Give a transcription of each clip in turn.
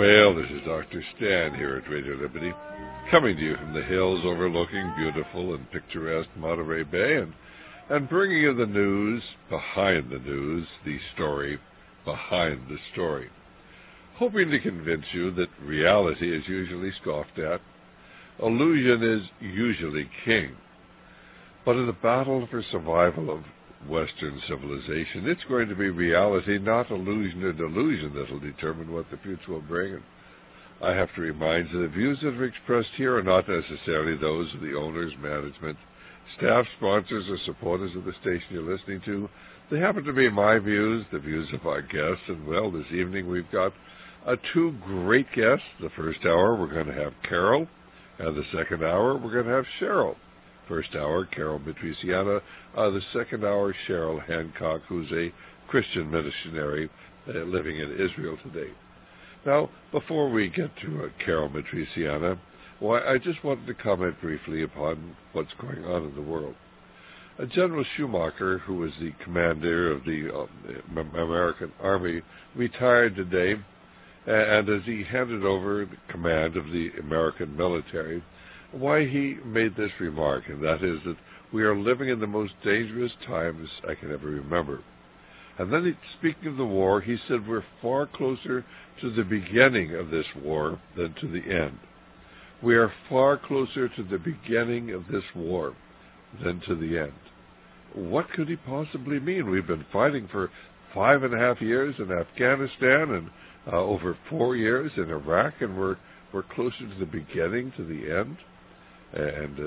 Well, this is Dr. Stan here at Radio Liberty, coming to you from the hills overlooking beautiful and picturesque Monterey Bay and bringing you the news behind the news, the story behind the story. Hoping to convince you that reality is usually scoffed at, illusion is usually king. But in the battle for survival of Western civilization, it's going to be reality, not illusion or delusion, that will determine what the future will bring. And I have to remind you, the views that are expressed here are not necessarily those of the owners, management, staff, sponsors, or supporters of the station you're listening to. They happen to be my views, the views of our guests, and well, this evening we've got two great guests. The first hour we're going to have Carol, and the second hour we're going to have Cheryl. First hour, Carol Matriciana. The second hour, Cheryl Hancock, who's a Christian missionary living in Israel today. Now, before we get to Carol Matriciana, I just wanted to comment briefly upon what's going on in the world. General Schumacher, who was the commander of the American Army, retired today, and as he handed over the command of the American military, why he made this remark, and that is that we are living in the most dangerous times I can ever remember. And then, speaking of the war, he said we're far closer to the beginning of this war than to the end. We are far closer to the beginning of this war than to the end. What could he possibly mean? We've been fighting for 5.5 years in Afghanistan and over 4 years in Iraq, and we're closer to the beginning to the end. And,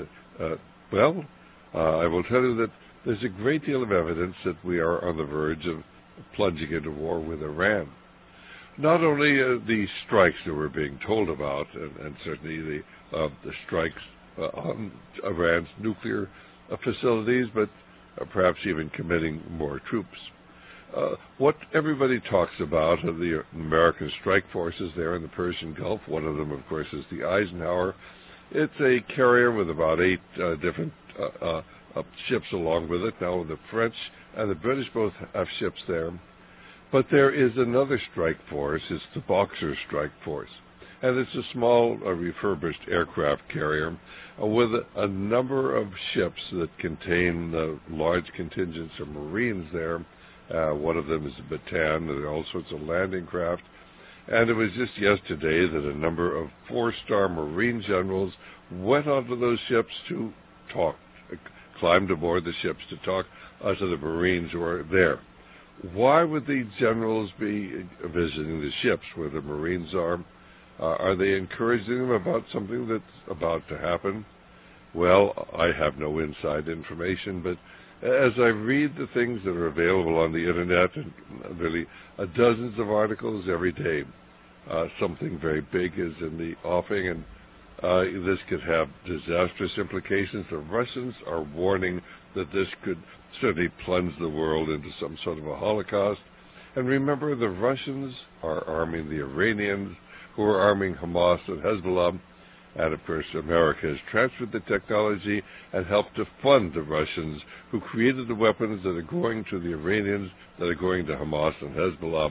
I will tell you that there's a great deal of evidence that we are on the verge of plunging into war with Iran. Not only the strikes that we're being told about, and certainly the strikes on Iran's nuclear facilities, but perhaps even committing more troops. What everybody talks about are the American strike forces there in the Persian Gulf. One of them, of course, is the Eisenhower. It's a carrier with about 8 different ships along with it. Now, the French and the British both have ships there. But there is another strike force. It's the Boxer strike force. And it's a small refurbished aircraft carrier with a number of ships that contain large contingents of Marines there. One of them is a Bataan, and there are all sorts of landing craft. And it was just yesterday that a number of 4-star Marine generals went onto those ships to talk, climbed aboard the ships to talk to the Marines who are there. Why would the generals be visiting the ships where the Marines are? Are they encouraging them about something that's about to happen? Well, I have no inside information, but as I read the things that are available on the Internet, and really dozens of articles every day, something very big is in the offing, and this could have disastrous implications. The Russians are warning that this could certainly plunge the world into some sort of a Holocaust. And remember, the Russians are arming the Iranians, who are arming Hamas and Hezbollah. And, of course, America has transferred the technology and helped to fund the Russians who created the weapons that are going to the Iranians, that are going to Hamas and Hezbollah.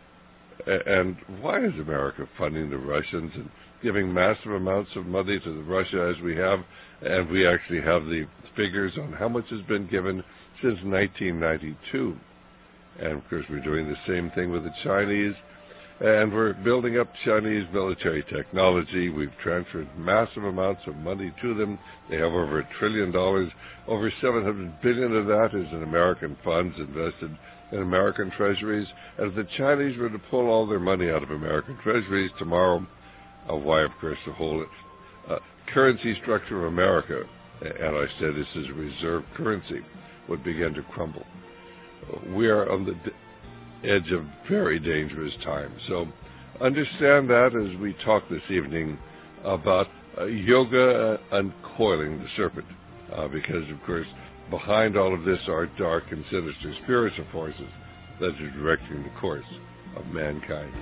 And why is America funding the Russians and giving massive amounts of money to Russia as we have? And we actually have the figures on how much has been given since 1992. And, of course, we're doing the same thing with the Chinese. And we're building up Chinese military technology. We've transferred massive amounts of money to them. They have over $1 trillion. Over $700 billion of that is in American funds invested in American treasuries. And if the Chinese were to pull all their money out of American treasuries tomorrow, why, of course, the whole currency structure of America, and I said this is reserve currency, would begin to crumble. We are on the edge of very dangerous times. So understand that as we talk this evening about yoga uncoiling the serpent, because, of course, behind all of this are dark and sinister spiritual forces that are directing the course of mankind.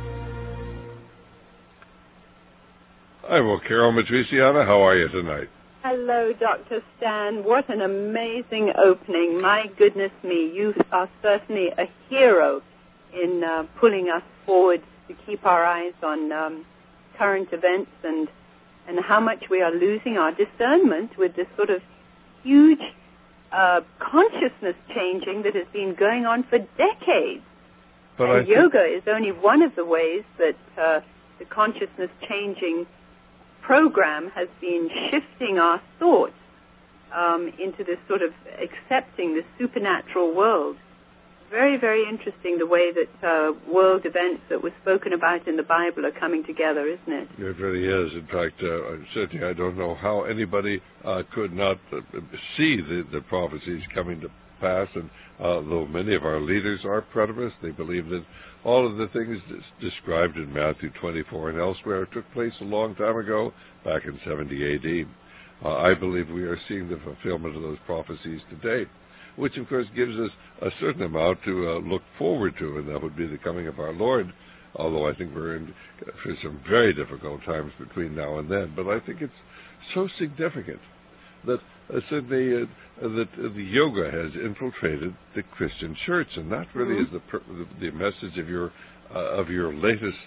Hi, well, Carol Matriciana, how are you tonight? Hello, Dr. Stan. What an amazing opening. My goodness me, you are certainly a hero in pulling us forward to keep our eyes on current events and how much we are losing our discernment with this sort of huge consciousness changing that has been going on for decades. And yoga is only one of the ways that the consciousness changing program has been shifting our thoughts into this sort of accepting the supernatural world. Very, very interesting the way that world events that were spoken about in the Bible are coming together, isn't it? It really is. In fact, certainly I don't know how anybody could not see the prophecies coming to pass. And though many of our leaders are preterists, they believe that all of the things described in Matthew 24 and elsewhere took place a long time ago, back in 70 A.D. I believe we are seeing the fulfillment of those prophecies today, which of course gives us a certain amount to look forward to, and that would be the coming of our Lord, although I think we're in for some very difficult times between now and then. But I think it's so significant that certainly that the yoga has infiltrated the Christian church, and that really is the message of your latest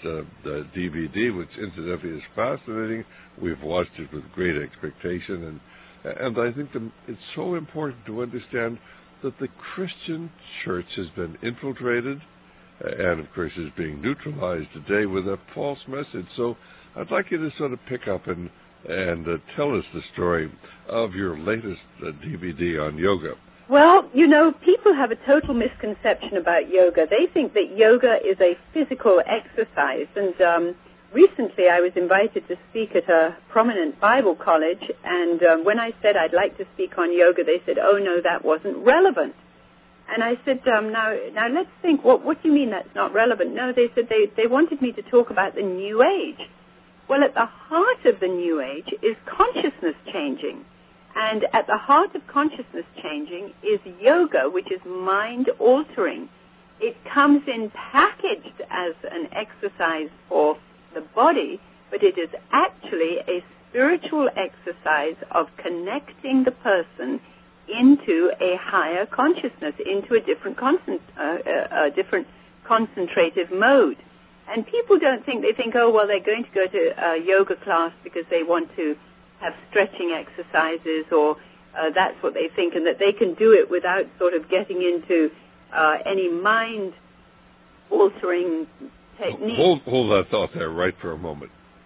DVD, which incidentally is fascinating. We've watched it with great expectation, and I think it's so important to understand that the Christian church has been infiltrated and, of course, is being neutralized today with a false message. So I'd like you to sort of pick up and tell us the story of your latest DVD on yoga. Well, you know, people have a total misconception about yoga. They think that yoga is a physical exercise, and recently I was invited to speak at a prominent Bible college, and when I said I'd like to speak on yoga, they said, oh, no, that wasn't relevant. And I said, now let's think, what do you mean that's not relevant? No, they said they wanted me to talk about the New Age. Well, at the heart of the New Age is consciousness changing. And at the heart of consciousness changing is yoga, which is mind-altering. It comes in packaged as an exercise for the body, but it is actually a spiritual exercise of connecting the person into a higher consciousness, into a different concentrative mode. And people don't think, they think, oh, well, they're going to go to a yoga class because they want to have stretching exercises, or that's what they think, and that they can do it without sort of getting into any mind-altering technique. Hold that thought there right for a moment.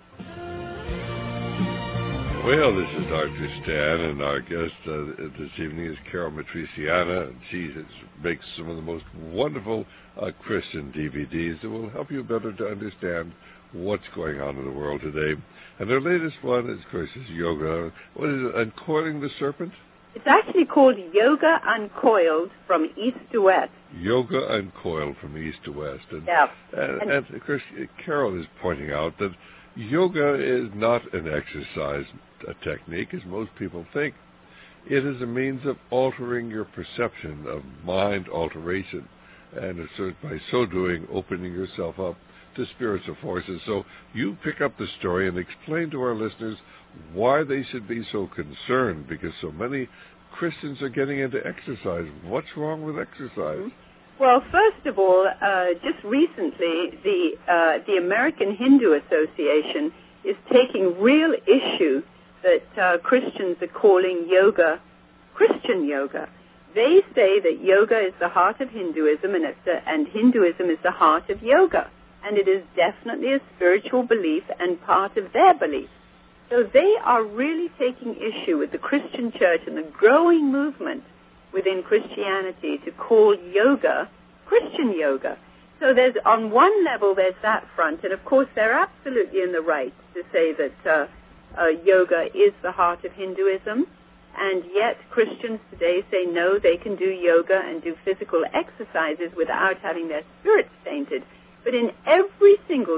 Well, this is Dr. Stan, and our guest this evening is Carol Matriciana, and she makes some of the most wonderful Christian DVDs that will help you better to understand what's going on in the world today. And her latest one, of course, is yoga. What is it, Uncoiling the Serpent? It's actually called Yoga Uncoiled from East to West. Yoga Uncoiled from East to West. And of course, Carol is pointing out that yoga is not an exercise, a technique, as most people think. It is a means of altering your perception, of mind alteration, and by so doing, opening yourself up to spiritual forces. So you pick up the story and explain to our listeners why they should be so concerned, because so many Christians are getting into exercise. What's wrong with exercise? Well, first of all, just recently, the American Hindu Association is taking real issue that Christians are calling yoga Christian yoga. They say that yoga is the heart of Hinduism, and Hinduism is the heart of yoga. And it is definitely a spiritual belief and part of their belief. So they are really taking issue with the Christian church and the growing movement within Christianity to call yoga Christian yoga. So there's, on one level, there's that front, and of course they're absolutely in the right to say that yoga is the heart of Hinduism, and yet Christians today say no, they can do yoga and do physical exercises without having their spirits tainted. But in every single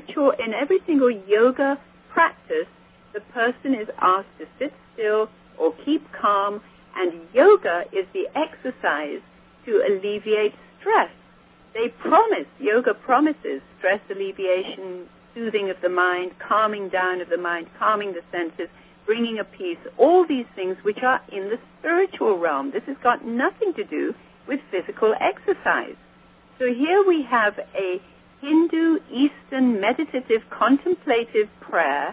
yoga practice, the person is asked to sit still or keep calm, and yoga is the exercise to alleviate stress. Yoga promises stress alleviation soothing of the mind, calming down of the mind, calming the senses, bringing a peace, all these things which are in the spiritual realm. This has got nothing to do with physical exercise. So here we have a Hindu, Eastern, meditative, contemplative prayer,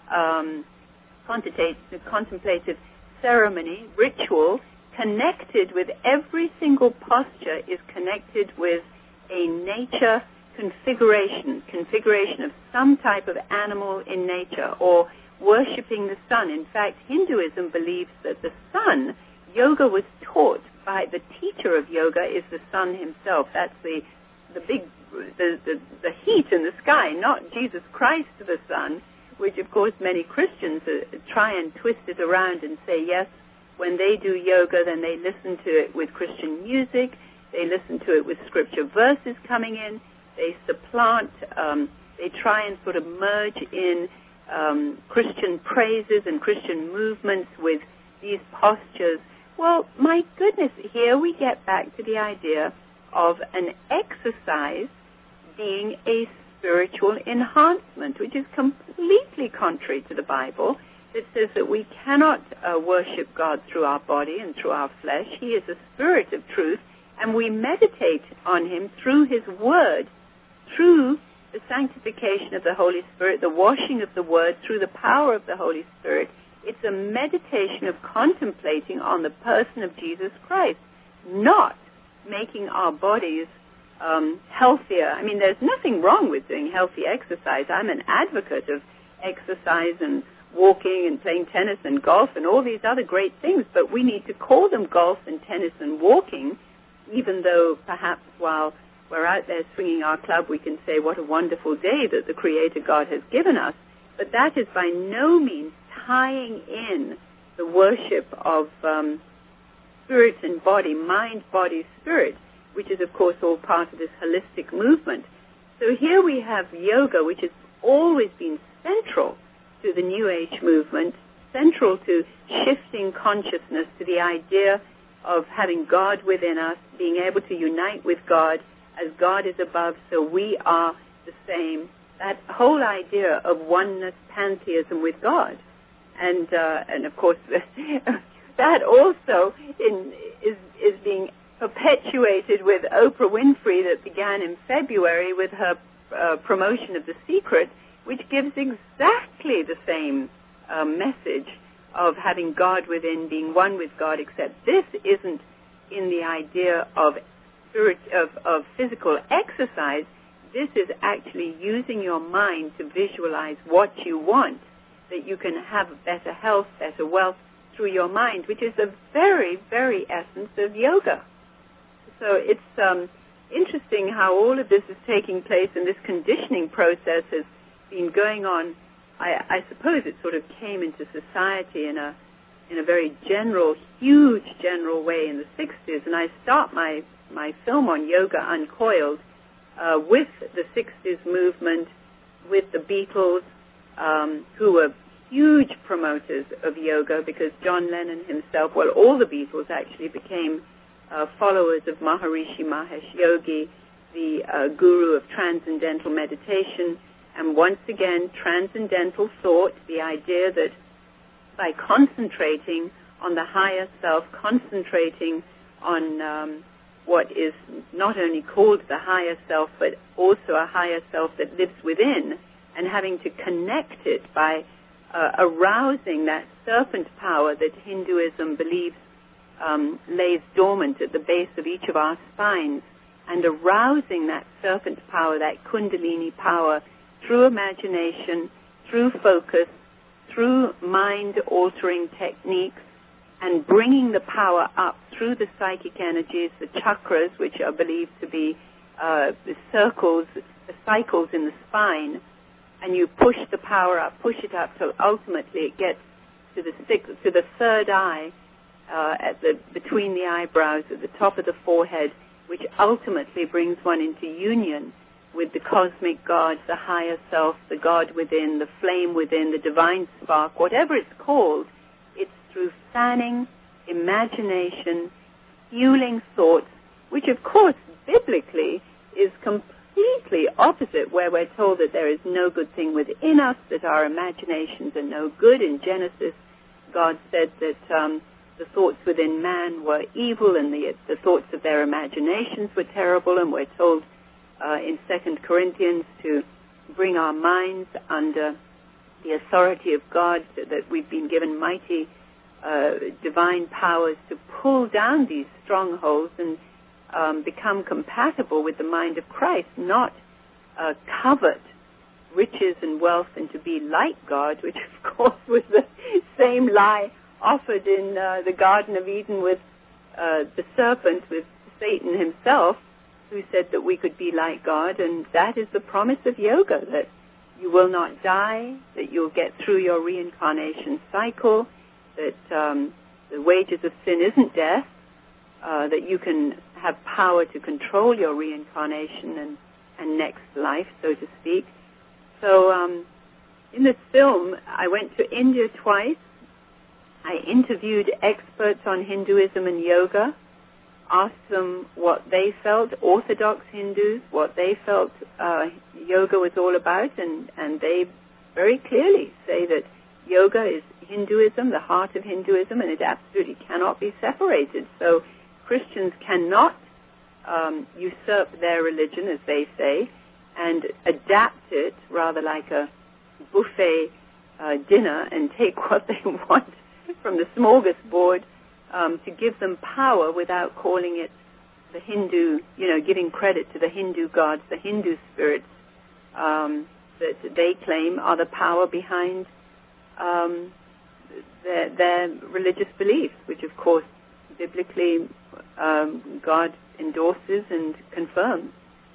contemplative ceremony, ritual, connected with every single posture is connected with a nature configuration of some type of animal in nature, or worshipping the sun. In fact, Hinduism believes that the sun, yoga was taught by the teacher of yoga is the sun himself. That's the heat in the sky, not Jesus Christ the sun, which of course many Christians try and twist it around and say, yes, when they do yoga, then they listen to it with Christian music, they listen to it with scripture verses coming in, they supplant, they try and sort of merge in Christian praises and Christian movements with these postures. Well, my goodness, here we get back to the idea of an exercise being a spiritual enhancement, which is completely contrary to the Bible. It says that we cannot worship God through our body and through our flesh. He is a spirit of truth, and we meditate on him through his word, through the sanctification of the Holy Spirit, the washing of the word, through the power of the Holy Spirit. It's a meditation of contemplating on the person of Jesus Christ, not making our bodies healthier. I mean, there's nothing wrong with doing healthy exercise. I'm an advocate of exercise and walking and playing tennis and golf and all these other great things, but we need to call them golf and tennis and walking, even though perhaps while we're out there swinging our club, we can say what a wonderful day that the Creator God has given us. But that is by no means tying in the worship of spirit and body, mind, body, spirit, which is, of course, all part of this holistic movement. So here we have yoga, which has always been central to the New Age movement, central to shifting consciousness to the idea of having God within us, being able to unite with God, as God is above, so we are the same. That whole idea of oneness, pantheism with God. And of course, that also is being perpetuated with Oprah Winfrey, that began in February with her promotion of The Secret, which gives exactly the same message of having God within, being one with God, except this isn't in the idea of physical exercise. This is actually using your mind to visualize what you want, that you can have better health, better wealth through your mind, which is the very, very essence of yoga. So it's interesting how all of this is taking place, and this conditioning process has been going on. I suppose it sort of came into society in a very general, huge general way in the 60s, and I start my film on Yoga Uncoiled with the 60s movement, with the Beatles, who were huge promoters of yoga, because John Lennon himself, well, all the Beatles actually became followers of Maharishi Mahesh Yogi, the guru of transcendental meditation. And once again, transcendental thought, the idea that by concentrating on the higher self, concentrating on what is not only called the higher self, but also a higher self that lives within, and having to connect it by arousing that serpent power that Hinduism believes lays dormant at the base of each of our spines, and arousing that serpent power, that kundalini power, through imagination, through focus, through mind-altering techniques, and bringing the power up through the psychic energies, the chakras, which are believed to be the circles, the cycles in the spine, and you push the power up, push it up till ultimately it gets to the third eye, between the eyebrows, at the top of the forehead, which ultimately brings one into union with the cosmic God, the higher self, the God within, the flame within, the divine spark, whatever it's called. It's through fanning, imagination, fueling thoughts, which of course biblically is completely completely opposite, where we're told that there is no good thing within us, that our imaginations are no good. In Genesis, God said that the thoughts within man were evil and the thoughts of their imaginations were terrible, and we're told in 2 Corinthians to bring our minds under the authority of God, that we've been given mighty divine powers to pull down these strongholds and become compatible with the mind of Christ, not covet riches and wealth and to be like God, which of course was the same lie offered in the Garden of Eden with the serpent, with Satan himself, who said that we could be like God. And that is the promise of yoga, that you will not die, that you'll get through your reincarnation cycle, that the wages of sin isn't death, that you can have power to control your reincarnation and next life, so to speak. So in this film, I went to India twice. I interviewed experts on Hinduism and yoga, asked them what they felt, Orthodox Hindus, what they felt yoga was all about, and they very clearly say that yoga is Hinduism, the heart of Hinduism, and it absolutely cannot be separated. So Christians cannot usurp their religion, as they say, and adapt it rather like a buffet dinner and take what they want from the smorgasbord to give them power without calling it the Hindu, giving credit to the Hindu gods, the Hindu spirits that they claim are the power behind their religious beliefs, which of course biblically God endorses and confirms.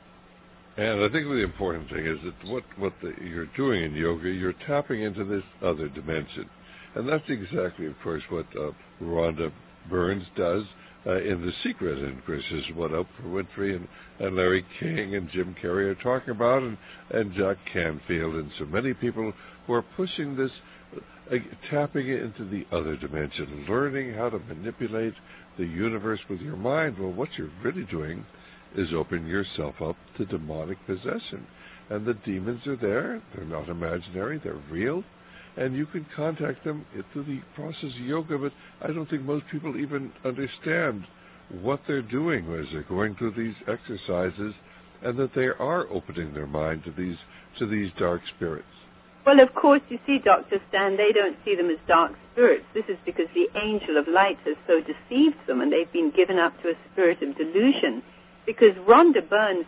And I think the important thing is that what you're doing in yoga, you're tapping into this other dimension. And that's exactly, of course, what Rhonda Burns does in The Secret, and of course is what Oprah Winfrey and Larry King and Jim Carrey are talking about, and Jack Canfield, and so many people who are pushing this, tapping into the other dimension, learning how to manipulate the universe with your mind. Well, what you're really doing is opening yourself up to demonic possession. And the demons are there. They're not imaginary. They're real. And you can contact them through the process of yoga, but I don't think most people even understand what they're doing as they're going through these exercises, and that they are opening their mind to these dark spirits. Well, of course, you see, Dr. Stan, they don't see them as dark spirits. This is because the angel of light has so deceived them, and they've been given up to a spirit of delusion. Because Rhonda Burns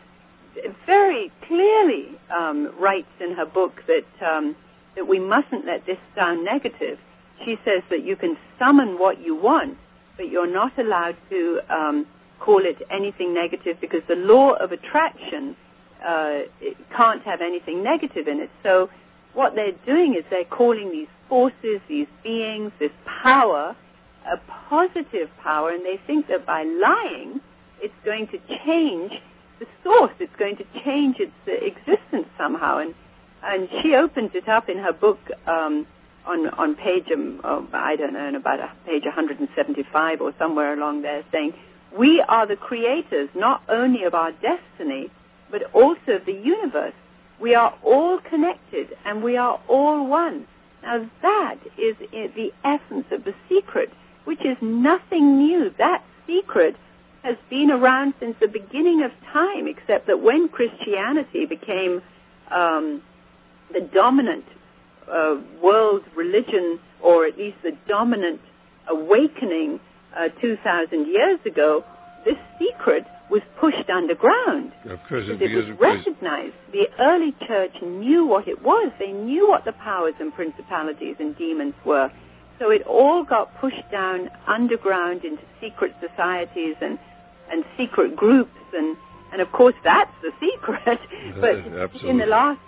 very clearly writes in her book that we mustn't let this sound negative. She says that you can summon what you want, but you're not allowed to call it anything negative, because the law of attraction it can't have anything negative in it. So what they're doing is they're calling these forces, these beings, this power, a positive power, and they think that by lying, it's going to change the source. It's going to change its existence somehow. And she opens it up in her book on page, I don't know, about page 175 or somewhere along there, saying, we are the creators not only of our destiny, but also of the universe. We are all connected, and we are all one. Now that is the essence of The Secret, which is nothing new. That secret has been around since the beginning of time, except that when Christianity became the dominant world religion, or at least the dominant awakening 2,000 years ago, this secret was pushed underground. Of course, it was recognized. The early church knew what it was. They knew what the powers and principalities and demons were. So it all got pushed down underground into secret societies and secret groups, and of course that's the secret. But absolutely. In the last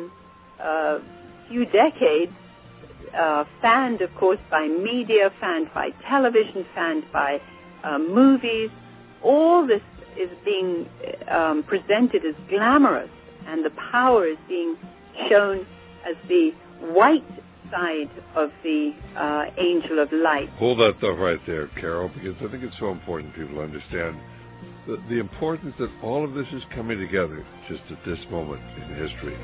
few decades, fanned, of course, by media, fanned by television, fanned by movies, all this is being presented as glamorous, and the power is being shown as the white side of the angel of light. Hold that thought right there, Carol, because I think it's so important people understand the importance that all of this is coming together just at this moment in history.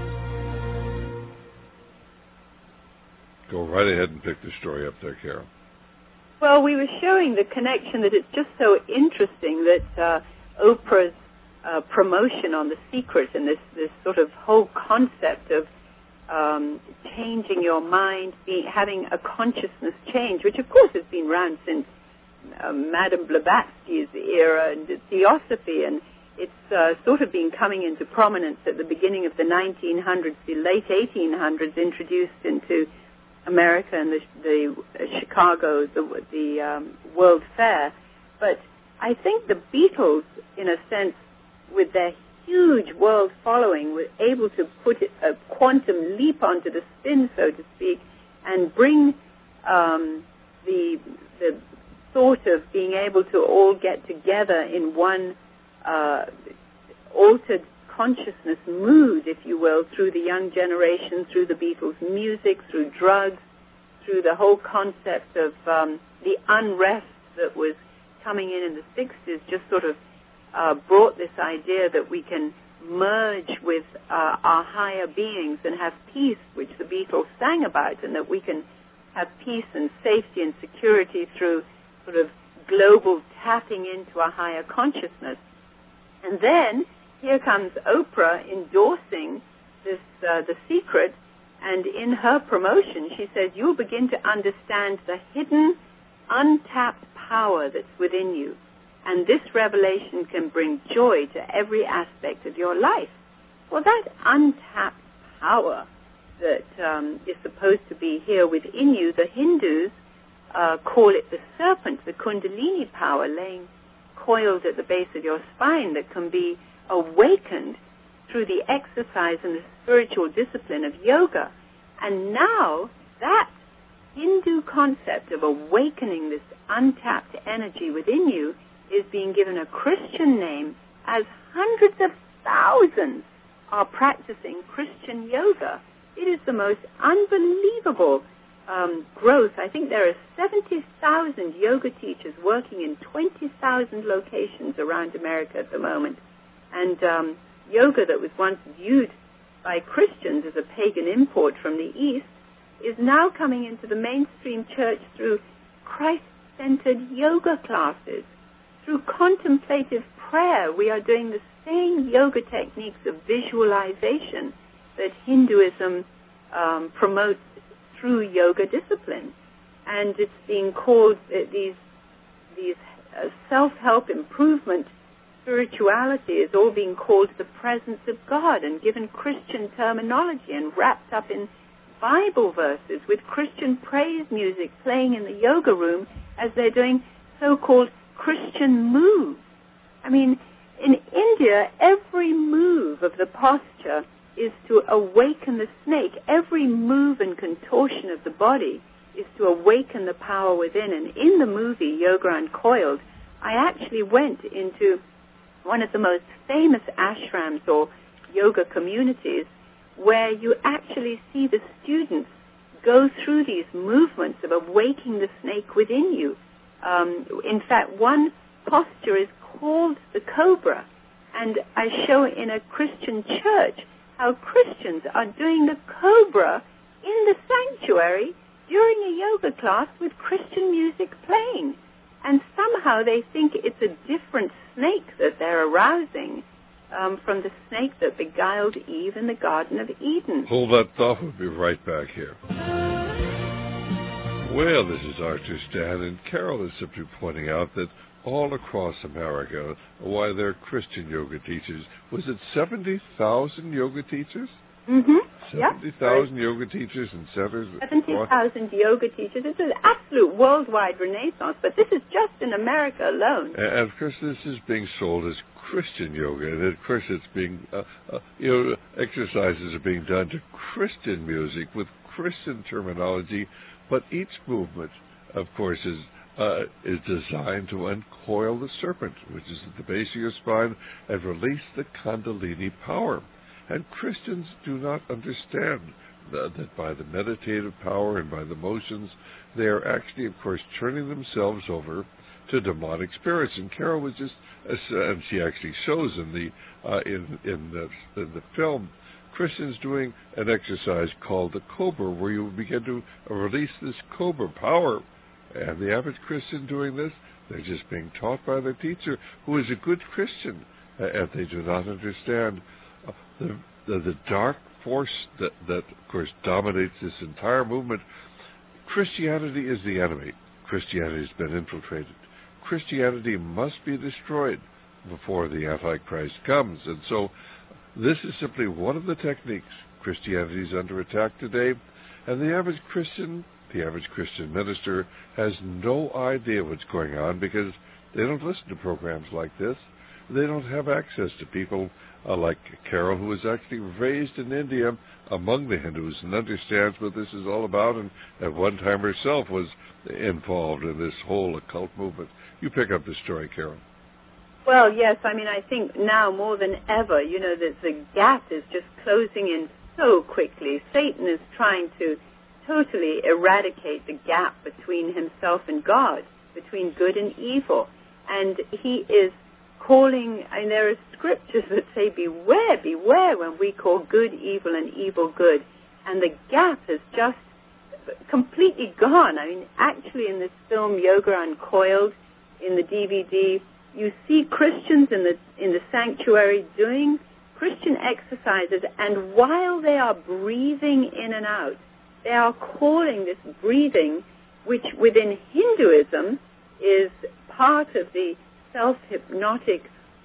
Go right ahead and pick the story up there, Carol. Well, we were showing the connection that it's just so interesting that Oprah's promotion on The Secret and this sort of whole concept of changing your mind, having a consciousness change, which of course has been around since Madame Blavatsky's era and Theosophy, and it's sort of been coming into prominence at the beginning of the 1900s, the late 1800s, introduced into America and the Chicago, the World Fair. But I think the Beatles, in a sense, with their huge world following, were able to put a quantum leap onto the spin, so to speak, and bring the thought of being able to all get together in one altered consciousness mood, if you will, through the young generation, through the Beatles' music, through drugs, through the whole concept of the unrest that was coming in the 60s, just sort of brought this idea that we can merge with our higher beings and have peace, which the Beatles sang about, and that we can have peace and safety and security through sort of global tapping into a higher consciousness. And then here comes Oprah endorsing this The Secret, and in her promotion she says, you'll begin to understand the hidden, untapped power that's within you, and this revelation can bring joy to every aspect of your life. Well, that untapped power that is supposed to be here within you, the Hindus call it the serpent, the Kundalini power laying coiled at the base of your spine that can be awakened through the exercise and the spiritual discipline of yoga. And now that Hindu concept of awakening this untapped energy within you is being given a Christian name, as hundreds of thousands are practicing Christian yoga. It is the most unbelievable growth. I think there are 70,000 yoga teachers working in 20,000 locations around America at the moment. And yoga that was once viewed by Christians as a pagan import from the East is now coming into the mainstream church through Christ-centered yoga classes. Through contemplative prayer, we are doing the same yoga techniques of visualization that Hinduism promotes through yoga discipline. And it's being called these self-help improvement spirituality is all being called the presence of God and given Christian terminology and wrapped up in Bible verses with Christian praise music playing in the yoga room as they're doing so-called Christian moves. I mean, in India, every move of the posture is to awaken the snake. Every move and contortion of the body is to awaken the power within. And in the movie Yoga Uncoiled, I actually went into one of the most famous ashrams or yoga communities where you actually see the students go through these movements of awakening the snake within you. In fact, one posture is called the cobra, and I show in a Christian church how Christians are doing the cobra in the sanctuary during a yoga class with Christian music playing. And somehow they think it's a different snake that they're arousing from the snake that beguiled Eve in the Garden of Eden. Hold that thought. We'll be right back here. Well, this is Arthur Stan, and Carol is simply pointing out that all across America, why they're Christian yoga teachers. Was it 70,000 yoga teachers? Mm-hmm. 70,000 yoga teachers and centers. 70,000 yoga teachers. It's an absolute worldwide renaissance, but this is just in America alone. And of course, this is being sold as Christian yoga, and of course, it's being, exercises are being done to Christian music with Christian terminology, but each movement, of course, is designed to uncoil the serpent, which is at the base of your spine, and release the Kundalini power. And Christians do not understand that by the meditative power and by the motions, they are actually, of course, turning themselves over to demonic spirits. And Carol was just, and she actually shows in the film, Christians doing an exercise called the Cobra, where you begin to release this Cobra power. And the average Christian doing this, they're just being taught by their teacher, who is a good Christian, and they do not understand the dark force that, of course, dominates this entire movement. Christianity is the enemy. Christianity has been infiltrated. Christianity must be destroyed before the Antichrist comes. And so this is simply one of the techniques. Christianity is under attack today, and the average Christian minister has no idea what's going on because they don't listen to programs like this. They don't have access to people like Carol, who was actually raised in India among the Hindus and understands what this is all about, and at one time herself was involved in this whole occult movement. You pick up the story, Carol. Well, yes, I mean, I think now more than ever, that the gap is just closing in so quickly. Satan is trying to totally eradicate the gap between himself and God, between good and evil. And he is calling, and there are scriptures that say, beware, beware, when we call good evil and evil good. And the gap is just completely gone. I mean, actually in this film, Yoga Uncoiled, in the DVD, you see Christians in the sanctuary doing Christian exercises, and while they are breathing in and out, they are calling this breathing, which within Hinduism is part of the self-hypnotic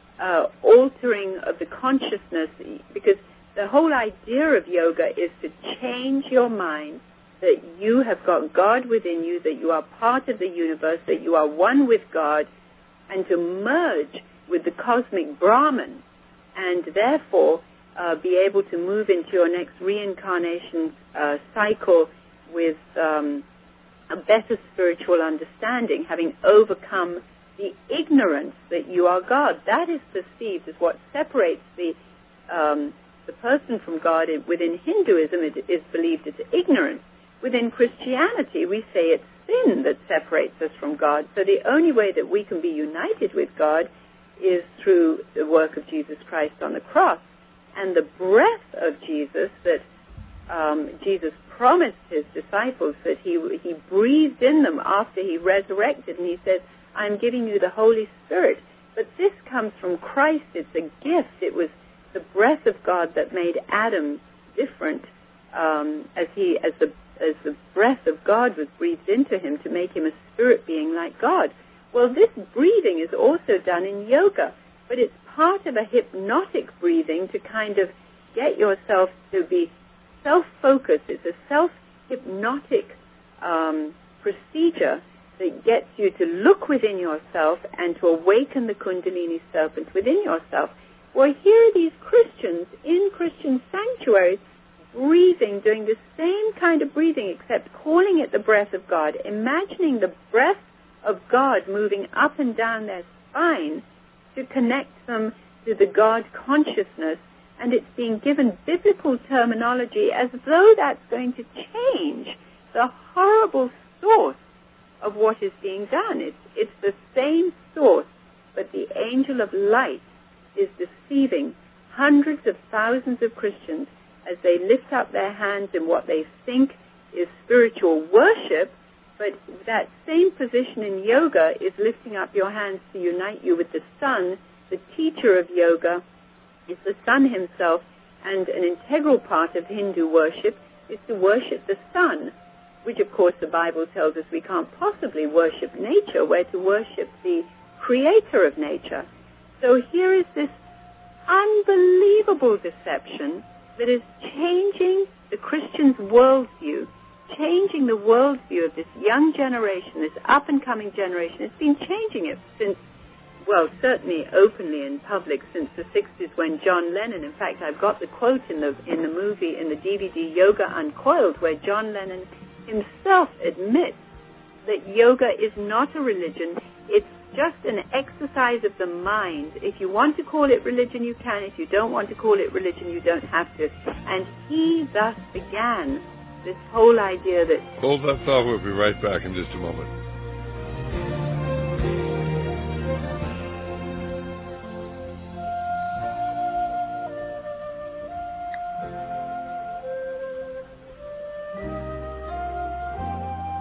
altering of the consciousness, because the whole idea of yoga is to change your mind, that you have got God within you, that you are part of the universe, that you are one with God, and to merge with the cosmic Brahman, and therefore be able to move into your next reincarnation cycle with a better spiritual understanding, having overcome the ignorance that you are God. That is perceived as what separates the person from God. Within Hinduism, it is believed as ignorance. Within Christianity, we say it's sin that separates us from God. So the only way that we can be united with God is through the work of Jesus Christ on the cross. And the breath of Jesus that Jesus promised his disciples, that he breathed in them after he resurrected, and he said, I'm giving you the Holy Spirit. But this comes from Christ. It's a gift. It was the breath of God that made Adam different as the breath of God was breathed into him to make him a spirit being like God. Well, this breathing is also done in yoga, but it's part of a hypnotic breathing to kind of get yourself to be self-focused. It's a self-hypnotic procedure that gets you to look within yourself and to awaken the Kundalini serpent within yourself. Well, here are these Christians in Christian sanctuaries breathing, doing the same kind of breathing, except calling it the breath of God, imagining the breath of God moving up and down their spine to connect them to the God consciousness, and it's being given biblical terminology as though that's going to change the horrible source of what is being done. It's the same source, but the angel of light is deceiving hundreds of thousands of Christians as they lift up their hands in what they think is spiritual worship, but that same position in yoga is lifting up your hands to unite you with the sun. The teacher of yoga is the sun himself, and an integral part of Hindu worship is to worship the sun, which of course the Bible tells us we can't possibly worship nature. We're to worship the creator of nature. So here is this unbelievable deception that is changing the Christian's worldview, changing the worldview of this young generation, this up-and-coming generation. It's been changing it since, well, certainly openly in public since the 60s when John Lennon, in fact, I've got the quote in the movie, in the DVD Yoga Uncoiled, where John Lennon himself admits that yoga is not a religion. It's just an exercise of the mind. If you want to call it religion, you can. If you don't want to call it religion, you don't have to. And he thus began this whole idea that... Hold that thought. We'll be right back in just a moment.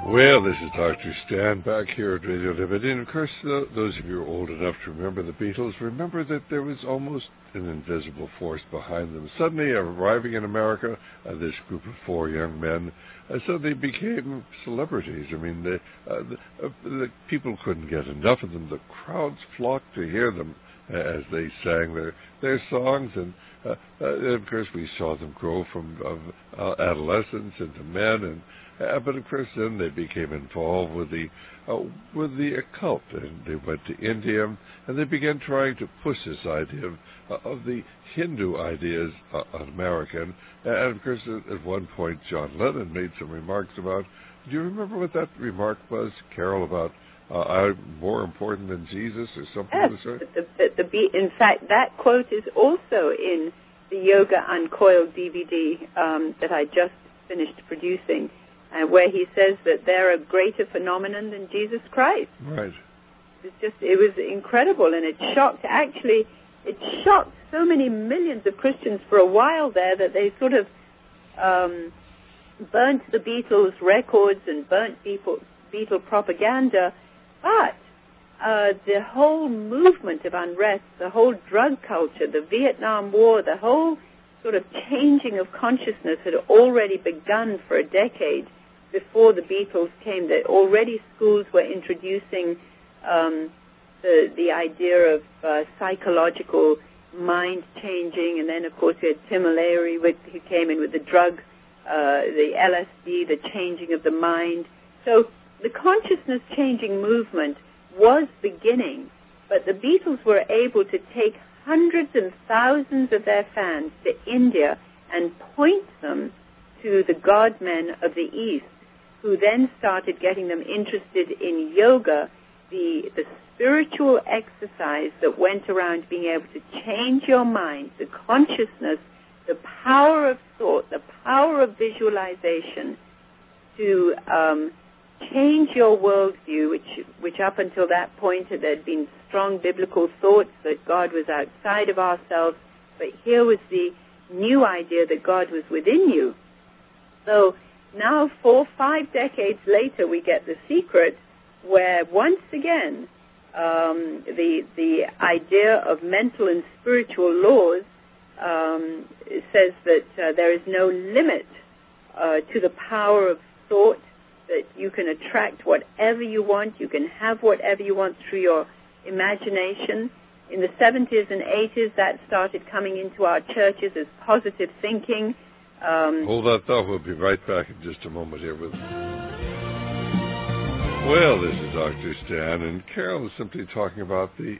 Well, this is Dr. Stan back here at Radio Liberty. And of course, those of you who are old enough to remember the Beatles, remember that there was almost an invisible force behind them. Suddenly, arriving in America, this group of 4 young men, suddenly became celebrities. I mean, the people couldn't get enough of them. The crowds flocked to hear them as they sang their songs. And of course, we saw them grow from adolescence into men, and but of course, then they became involved with the occult, and they went to India, and they began trying to push this idea of the Hindu ideas on America. And of course, at one point, John Lennon made some remarks about. Do you remember what that remark was, Carol? About I'm more important than Jesus, or something of the sort? In fact, that quote is also in the Yoga Uncoiled DVD that I just finished producing, where he says that they're a greater phenomenon than Jesus Christ. Right. It was incredible, and it shocked so many millions of Christians for a while there that they sort of burnt the Beatles records and burnt Beatle propaganda. But the whole movement of unrest, the whole drug culture, the Vietnam War, the whole sort of changing of consciousness had already begun for a decade before the Beatles came. That already schools were introducing the idea of psychological mind changing, and then of course you had Tim O'Leary who came in with the drug, the LSD, the changing of the mind. So the consciousness changing movement was beginning, but the Beatles were able to take hundreds and thousands of their fans to India and point them to the God-men of the East, who then started getting them interested in yoga, the spiritual exercise that went around being able to change your mind, the consciousness, the power of thought, the power of visualization to change your worldview, which up until that point there had been strong biblical thoughts that God was outside of ourselves, but here was the new idea that God was within you. So now 4-5 decades later, we get The Secret, where once again the idea of mental and spiritual laws says that there is no limit to the power of thought, that you can attract whatever you want, you can have whatever you want through your imagination. In the 70s and 80s, that started coming into our churches as positive thinking. Hold that thought. We'll be right back in just a moment here with... Well, this is Dr. Stan, and Carol is simply talking about the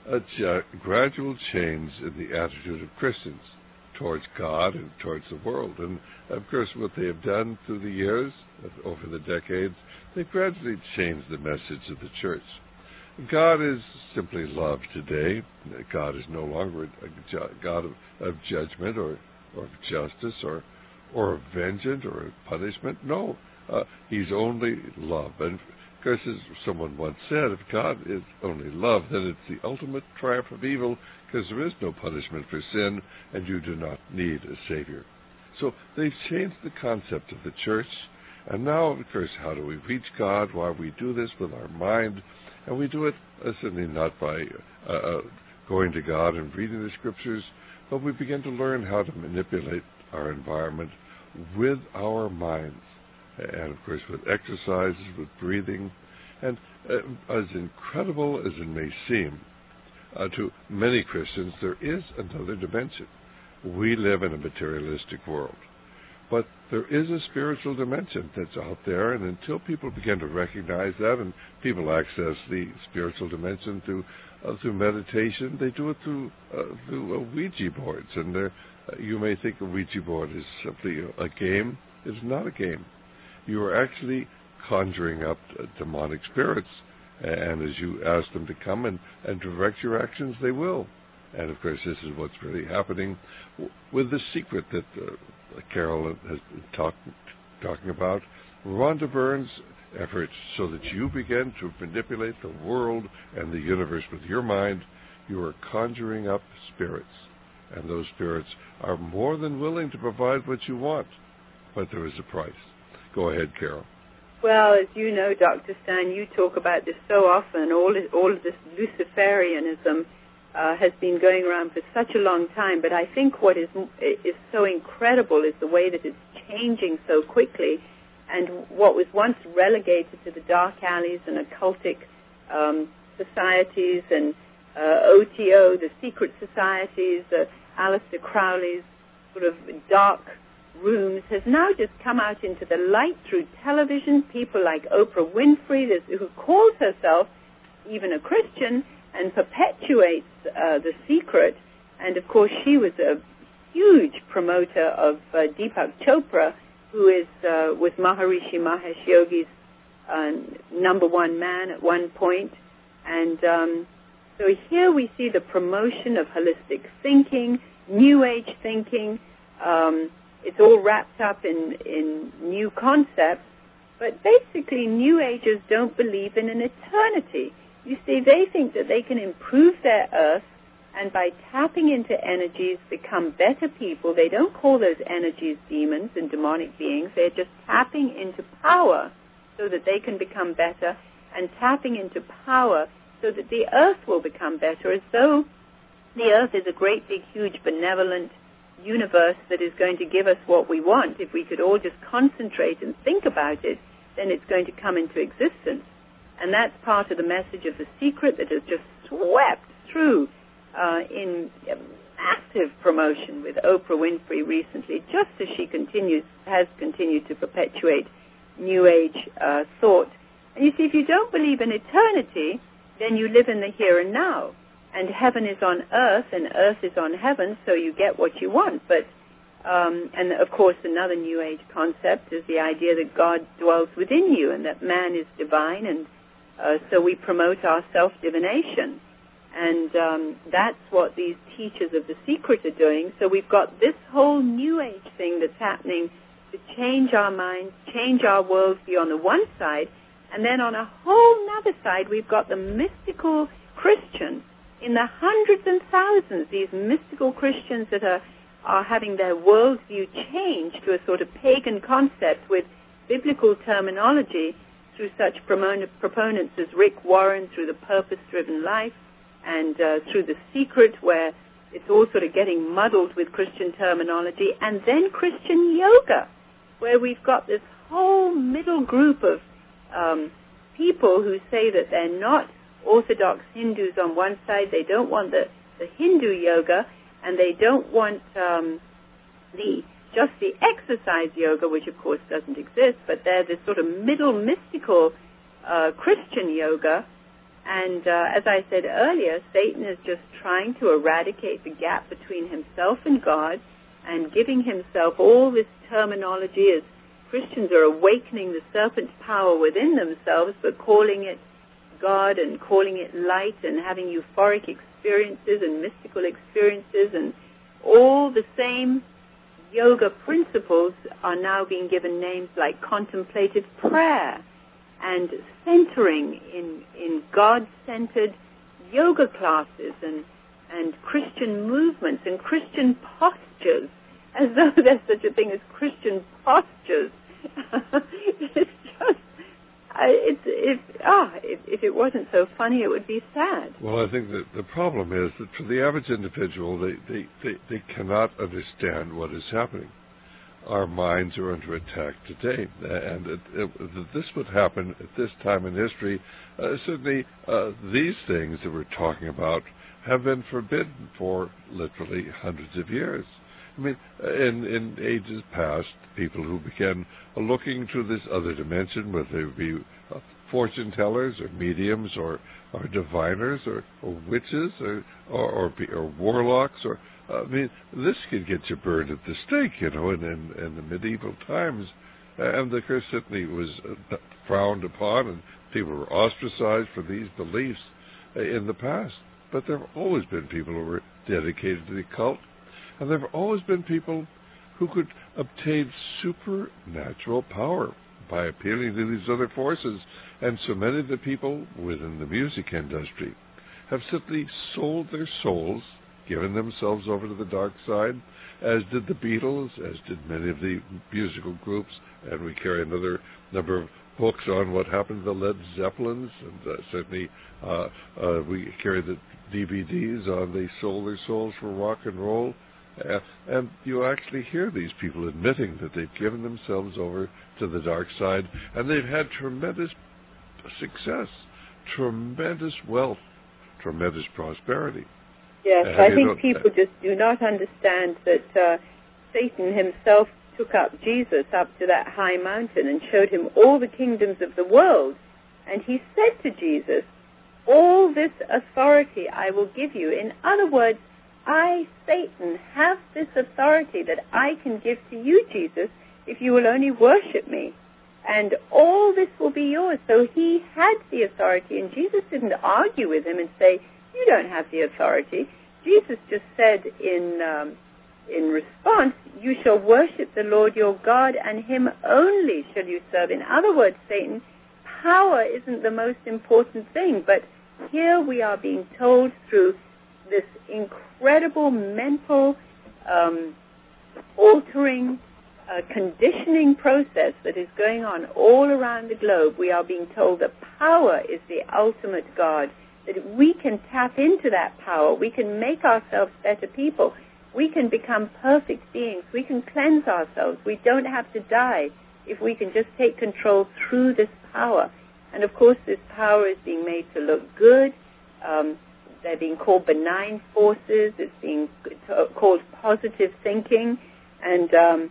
gradual change in the attitude of Christians towards God and towards the world. And, of course, what they have done through the years, over the decades, they've gradually changed the message of the church. God is simply love today. God is no longer a God of judgment or of justice or of vengeance or of punishment. No, he's only love. And, of course, as someone once said, if God is only love, then it's the ultimate triumph of evil, because there is no punishment for sin, and you do not need a Savior. So they've changed the concept of the church, and now, of course, how do we reach God? Why we do this with our mind, and we do it certainly not by going to God and reading the Scriptures, but we begin to learn how to manipulate our environment with our minds. And, of course, with exercises, with breathing. And as incredible as it may seem, to many Christians, there is another dimension. We live in a materialistic world. But there is a spiritual dimension that's out there, and until people begin to recognize that, and people access the spiritual dimension through meditation, they do it through Ouija boards. And you may think a Ouija board is simply a game. It's not a game. You are actually conjuring up demonic spirits, and as you ask them to come and direct your actions, they will. And, of course, this is what's really happening with The Secret that Carol has been talking about. Rhonda Byrne's efforts so that you begin to manipulate the world and the universe with your mind. You are conjuring up spirits, and those spirits are more than willing to provide what you want, but there is a price. Go ahead, Carol. Well, as you know, Dr. Stan, you talk about this so often. All of this Luciferianism has been going around for such a long time. But I think what is so incredible is the way that it's changing so quickly. And what was once relegated to the dark alleys and occultic societies and OTO, the secret societies, Aleister Crowley's sort of dark rooms, has now just come out into the light through television. People like Oprah Winfrey, who calls herself even a Christian and perpetuates the secret. And, of course, she was a huge promoter of Deepak Chopra, who was Maharishi Mahesh Yogi's number one man at one point. And so here we see the promotion of holistic thinking, New Age thinking. It's all wrapped up in new concepts, but basically New Agers don't believe in an eternity. You see, they think that they can improve their earth and by tapping into energies become better people. They don't call those energies demons and demonic beings. They're just tapping into power so that they can become better, and tapping into power so that the earth will become better, as though the earth is a great big huge benevolent universe that is going to give us what we want. If we could all just concentrate and think about it, then it's going to come into existence. And that's part of the message of The Secret that has just swept through in massive promotion with Oprah Winfrey recently, just as she has continued to perpetuate New Age thought. And you see, if you don't believe in eternity, then you live in the here and now. And heaven is on earth, and earth is on heaven, so you get what you want. But, and of course, another New Age concept is the idea that God dwells within you and that man is divine, and so we promote our self-divination. And that's what these teachers of The Secret are doing. So we've got this whole New Age thing that's happening to change our minds, change our worldview on the one side, and then on a whole other side, we've got the mystical Christian in the hundreds and thousands, these mystical Christians that are having their worldview changed to a sort of pagan concept with biblical terminology through such proponents as Rick Warren, through the Purpose-Driven Life, and through The Secret, where it's all sort of getting muddled with Christian terminology, and then Christian yoga, where we've got this whole middle group of people who say that they're not Orthodox Hindus on one side. They don't want the Hindu yoga, and they don't want just the exercise yoga, which of course doesn't exist, but they're this sort of middle mystical Christian yoga. And as I said earlier, Satan is just trying to eradicate the gap between himself and God and giving himself all this terminology as Christians are awakening the serpent's power within themselves, but calling it God and calling it light and having euphoric experiences and mystical experiences, and all the same yoga principles are now being given names like contemplative prayer and centering in God-centered yoga classes and Christian movements and Christian postures, as though there's such a thing as Christian postures. It's just, if it wasn't so funny, it would be sad. Well, I think that the problem is that for the average individual, they cannot understand what is happening. Our minds are under attack today, and that this would happen at this time in history. Certainly, these things that we're talking about have been forbidden for literally hundreds of years. I mean, in ages past, people who began looking to this other dimension, whether they be fortune tellers or mediums or diviners or witches or warlocks, or I mean, this could get you burned at the stake, you know, in the medieval times. And the curse certainly was frowned upon, and people were ostracized for these beliefs in the past. But there have always been people who were dedicated to the occult, and there have always been people who could obtain supernatural power by appealing to these other forces. And so many of the people within the music industry have simply sold their souls, given themselves over to the dark side, as did the Beatles, as did many of the musical groups, and we carry another number of books on what happened to the Led Zeppelins, and certainly we carry the DVDs on They Sold Their Souls for Rock and Roll. And you actually hear these people admitting that they've given themselves over to the dark side, and they've had tremendous success, tremendous wealth, tremendous prosperity. Yes, I think people just do not understand that Satan himself took up Jesus up to that high mountain and showed him all the kingdoms of the world. And he said to Jesus, all this authority I will give you. In other words, I, Satan, have this authority that I can give to you, Jesus, if you will only worship me. And all this will be yours. So he had the authority, and Jesus didn't argue with him and say, you don't have the authority. Jesus just said in response, you shall worship the Lord your God, and him only shall you serve. In other words, Satan, power isn't the most important thing, but here we are being told through this incredible mental altering, conditioning process that is going on all around the globe. We are being told that power is the ultimate God, that we can tap into that power. We can make ourselves better people. We can become perfect beings. We can cleanse ourselves. We don't have to die if we can just take control through this power. And of course, this power is being made to look good. They're being called benign forces. It's being called positive thinking. And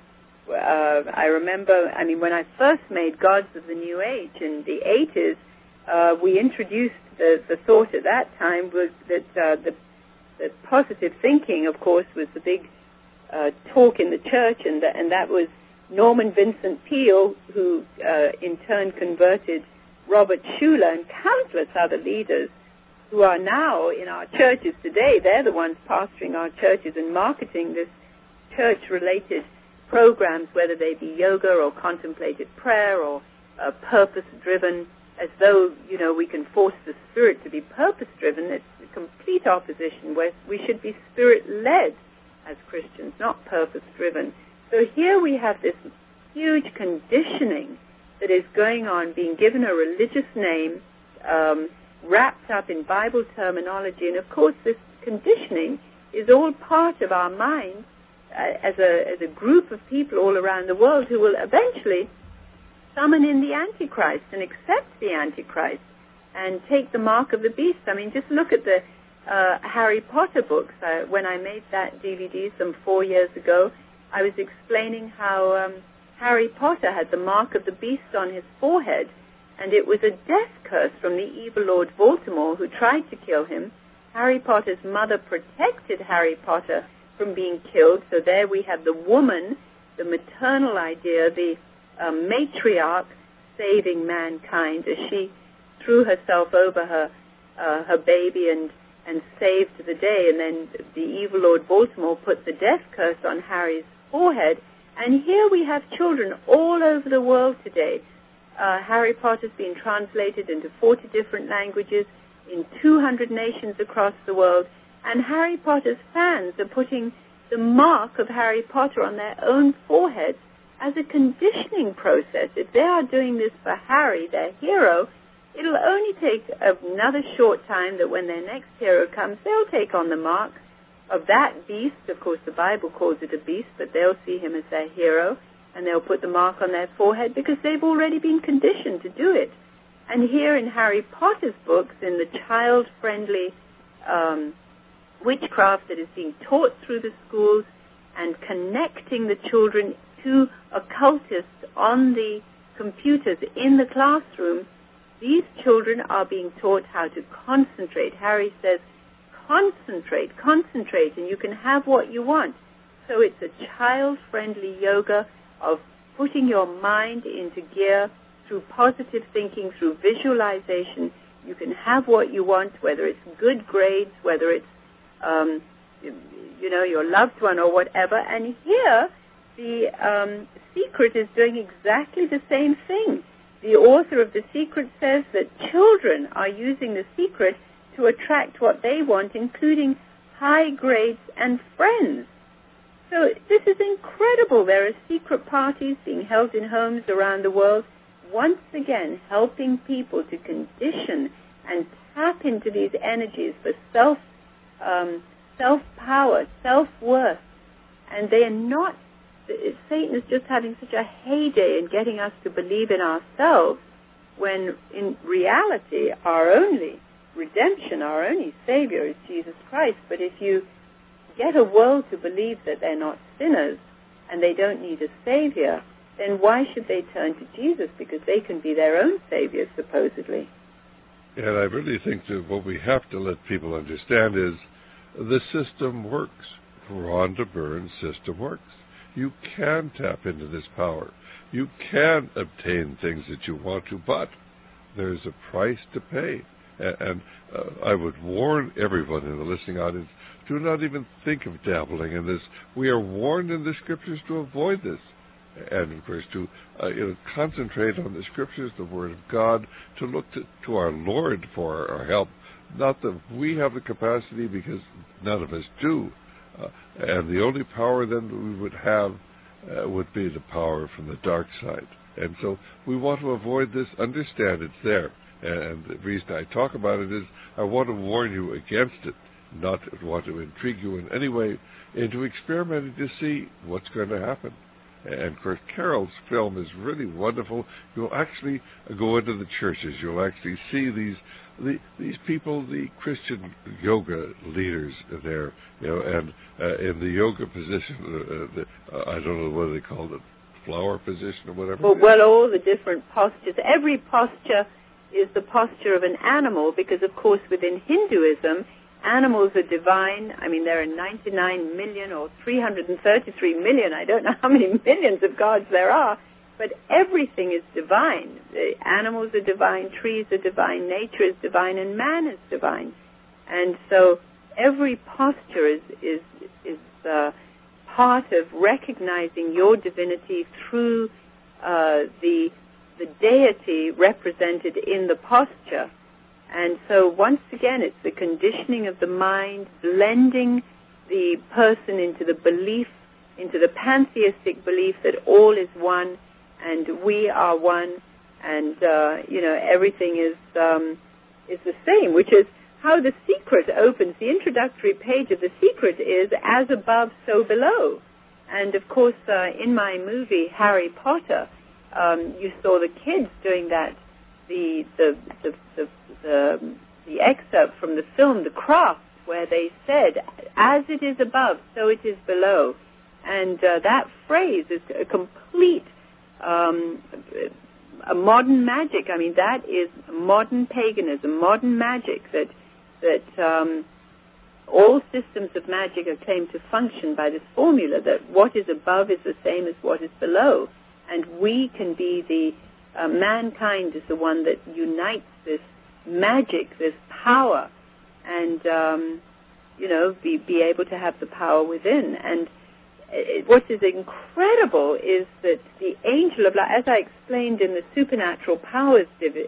I remember, when I first made Gods of the New Age in the 80s, we introduced the thought at that time was that the positive thinking, of course, was the big talk in the church, and that was Norman Vincent Peale, who in turn converted Robert Schuller and countless other leaders who are now in our churches today. They're the ones pastoring our churches and marketing this church-related programs, whether they be yoga or contemplative prayer or purpose-driven, as though, we can force the spirit to be purpose-driven. It's a complete opposition, where we should be spirit-led as Christians, not purpose-driven. So here we have this huge conditioning that is going on, being given a religious name, wrapped up in Bible terminology. And of course, this conditioning is all part of our mind as a group of people all around the world who will eventually summon in the Antichrist and accept the Antichrist and take the mark of the beast. Just look at the Harry Potter books. When I made that DVD some 4 years ago, I was explaining how Harry Potter had the mark of the beast on his forehead, and it was a death curse from the evil Lord Voldemort, who tried to kill him. Harry Potter's mother protected Harry Potter from being killed, so there we have the woman, the maternal idea, the matriarch saving mankind as she threw herself over her baby and saved the day. And then the evil Lord Voldemort put the death curse on Harry's forehead. And here we have children all over the world today. Harry Potter's been translated into 40 different languages in 200 nations across the world. And Harry Potter's fans are putting the mark of Harry Potter on their own foreheads as a conditioning process. If they are doing this for Harry, their hero, it'll only take another short time that when their next hero comes, they'll take on the mark of that beast. Of course, the Bible calls it a beast, but they'll see him as their hero, and they'll put the mark on their forehead because they've already been conditioned to do it. And here in Harry Potter's books, in the child-friendly witchcraft that is being taught through the schools and connecting the children to occultists on the computers in the classroom, these children are being taught how to concentrate. Harry says, concentrate, and you can have what you want. So it's a child-friendly yoga of putting your mind into gear through positive thinking, through visualization. You can have what you want, whether it's good grades, whether it's your loved one or whatever. And here, the Secret is doing exactly the same thing. The author of The Secret says that children are using The Secret to attract what they want, including high grades and friends. So this is incredible. There are secret parties being held in homes around the world. once again helping people to condition and tap into these energies for self-power, self-worth. And they are not, Satan is just having such a heyday in getting us to believe in ourselves, when in reality our only redemption, our only Savior is Jesus Christ. But if you get a world to believe that they're not sinners and they don't need a Savior, then why should they turn to Jesus? Because they can be their own Savior, supposedly. And I really think that what we have to let people understand is the system works. Rhonda Byrne's system works. You can tap into this power. You can obtain things that you want to, but there's a price to pay. And I would warn everyone in the listening audience, do not even think of dabbling in this. We are warned in the Scriptures to avoid this. And, of course, to concentrate on the Scriptures, the Word of God, to look to our Lord for our help. Not that we have the capacity, because none of us do. And the only power then that we would have would be the power from the dark side. And so we want to avoid this, understand it's there. And the reason I talk about it is I want to warn you against it, not want to intrigue you in any way into experimenting to see what's going to happen. And, of course, Carol's film is really wonderful. You'll actually go into the churches. You'll actually see these people, the Christian yoga leaders there, and in the yoga position, I don't know what they call it, flower position or whatever. Well, all the different postures. Every posture is the posture of an animal, because, of course, within Hinduism, animals are divine. I mean, there are 99 million or 333 million. I don't know how many millions of gods there are, but everything is divine. The animals are divine, trees are divine, nature is divine, and man is divine. And so every posture is part of recognizing your divinity through the deity represented in the posture. And so once again, it's the conditioning of the mind, blending the person into the belief, into the pantheistic belief that all is one and we are one, and everything is the same, which is how The Secret opens. The introductory page of The Secret is as above, so below. And of course, in my movie Harry Potter, you saw the kids doing that. The excerpt from the film, The Craft, where they said, "As it is above, so it is below," and that phrase is a complete a modern magic. I mean, that is modern paganism, modern magic. That all systems of magic are claimed to function by this formula that what is above is the same as what is below, and we can be the mankind is the one that unites this magic, this power, and be able to have the power within. And what is incredible is that the angel of light, as I explained in the Supernatural Powers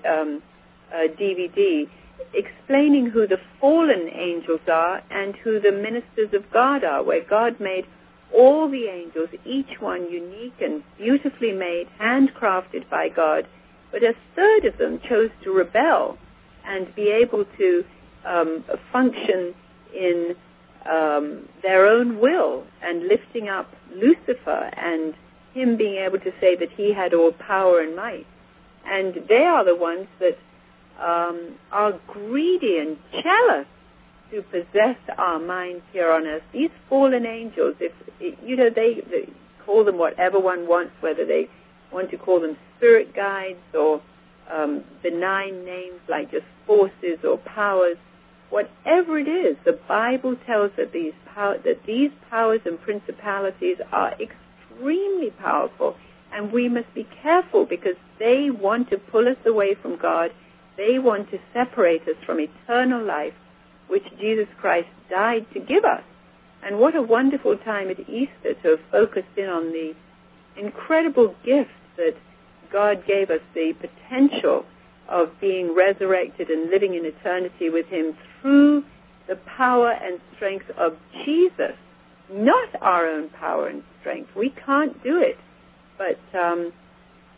DVD, explaining who the fallen angels are and who the ministers of God are, where God made all the angels, each one unique and beautifully made, handcrafted by God, but a third of them chose to rebel and be able to function in their own will, and lifting up Lucifer and him being able to say that he had all power and might. And they are the ones that are greedy and jealous to possess our minds here on earth. These fallen angels, they call them whatever one wants, whether they want to call them spirit guides or benign names like just forces or powers. Whatever it is, the Bible tells that these powers and principalities are extremely powerful, and we must be careful because they want to pull us away from God. They want to separate us from eternal life, which Jesus Christ died to give us. And what a wonderful time at Easter to have focused in on the incredible gift that God gave us, the potential of being resurrected and living in eternity with him through the power and strength of Jesus, not our own power and strength. We can't do it. But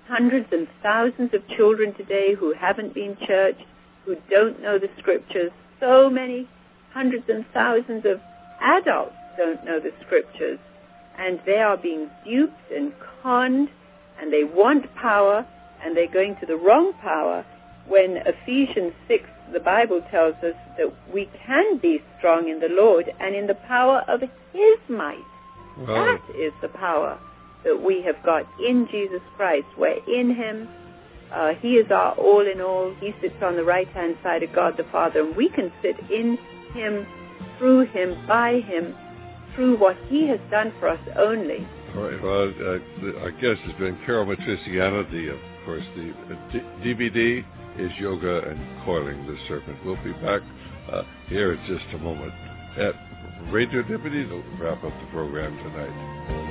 hundreds and thousands of children today who haven't been churched, who don't know the scriptures. So many hundreds and thousands of adults don't know the scriptures. And they are being duped and conned, and they want power, and they're going to the wrong power, when Ephesians 6, the Bible tells us that we can be strong in the Lord and in the power of His might. Well, that is the power that we have got in Jesus Christ. We're in Him. He is our all in all. He sits on the right-hand side of God the Father, and we can sit in Him, through Him, by Him, through what He has done for us only. All right. Well, our guest has been Carol Matriciana. Of course, the DVD is Yoga and Coiling the Serpent. We'll be back here in just a moment at Radio Liberty to wrap up the program tonight.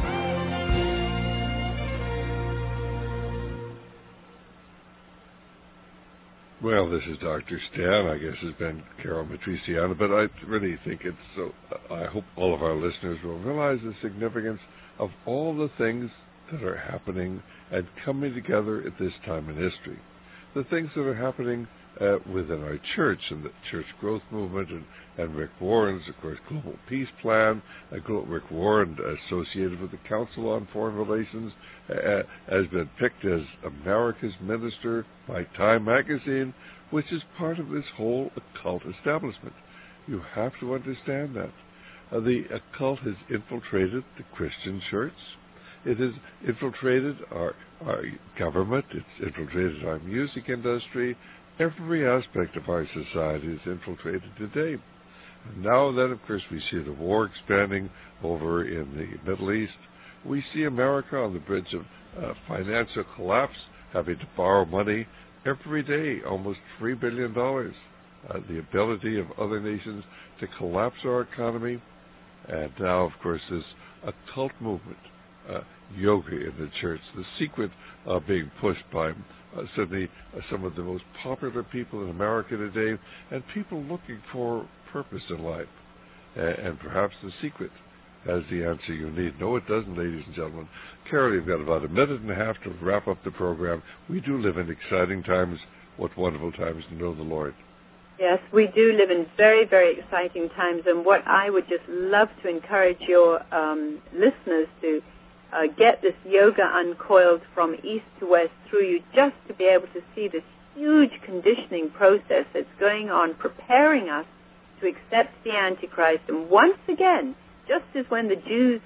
Well, this is Dr. Stan. I guess it's been Carol Matriciana, but I really think it's so. I hope all of our listeners will realize the significance of all the things that are happening and coming together at this time in history. The things that are happening within our church and the church growth movement and Rick Warren's, of course, Global Peace Plan. Rick Warren, associated with the Council on Foreign Relations, has been picked as America's minister by Time magazine, which is part of this whole occult establishment. You have to understand that. The occult has infiltrated the Christian church. It has infiltrated our government. It's infiltrated our music industry. Every aspect of our society is infiltrated today. And now then, of course, we see the war expanding over in the Middle East. We see America on the bridge of financial collapse, having to borrow money every day, almost $3 billion. The ability of other nations to collapse our economy. And now, of course, this occult movement, yoga in the church, the secret being pushed by certainly some of the most popular people in America today, and people looking for purpose in life. And perhaps the secret has the answer you need. No, it doesn't, ladies and gentlemen. Carol, you've got about a minute and a half to wrap up the program. We do live in exciting times. What wonderful times to know the Lord. Yes, we do live in very, very exciting times, and what I would just love to encourage your listeners to get this yoga uncoiled from east to west through you, just to be able to see this huge conditioning process that's going on, preparing us to accept the Antichrist. And once again, just as when the Jews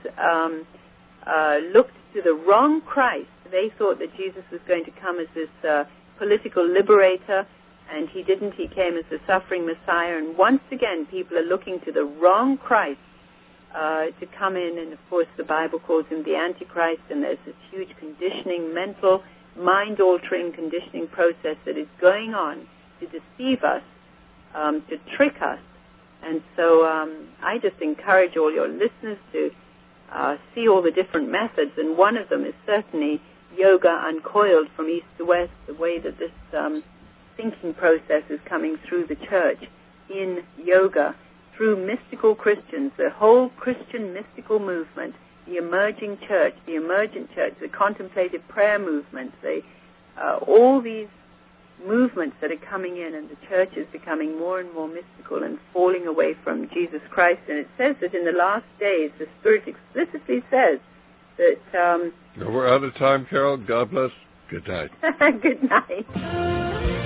looked to the wrong Christ, they thought that Jesus was going to come as this political liberator, and he didn't. He came as the suffering Messiah. And once again, people are looking to the wrong Christ to come in. And, of course, the Bible calls him the Antichrist, and there's this huge conditioning, mental, mind-altering conditioning process that is going on to deceive us, to trick us. And so I just encourage all your listeners to see all the different methods, and one of them is certainly yoga uncoiled from east to west, the way that this thinking process is coming through the church in yoga, through mystical Christians, the whole Christian mystical movement, the emerging church, the emergent church, the contemplative prayer movement, all these movements that are coming in, and the church is becoming more and more mystical and falling away from Jesus Christ. And it says that in the last days, the Spirit explicitly says that... We're out of time, Carol. God bless. Good night. Good night.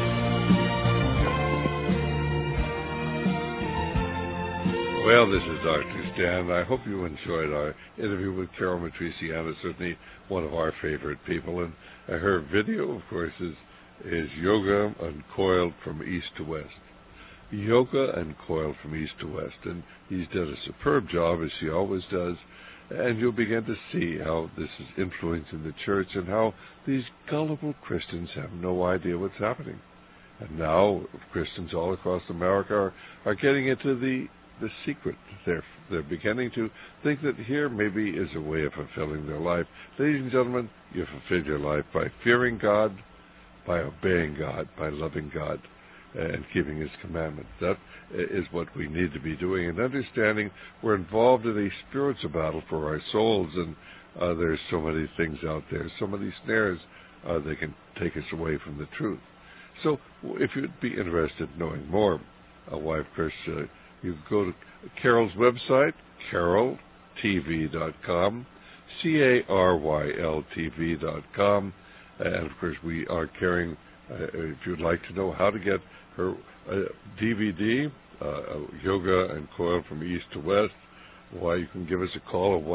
Well, this is Dr. Stan. I hope you enjoyed our interview with Carol Matriciana, certainly one of our favorite people. And her video, of course, is Yoga Uncoiled from East to West. Yoga Uncoiled from East to West. And he's done a superb job, as she always does. And you'll begin to see how this is influencing the church and how these gullible Christians have no idea what's happening. And now Christians all across America are getting into the secret. They're beginning to think that here maybe is a way of fulfilling their life. Ladies and gentlemen, you fulfill your life by fearing God, by obeying God, by loving God, and keeping His commandments. That is what we need to be doing, and understanding we're involved in a spiritual battle for our souls, and there's so many things out there, so many snares they can take us away from the truth. So if you'd be interested in knowing more, why, of course, you can go to Carol's website, caroltv.com, CARYLTV.com, and, of course, we are carrying, if you'd like to know how to get her DVD, Yoga and Coil from East to West, why, you can give us a call at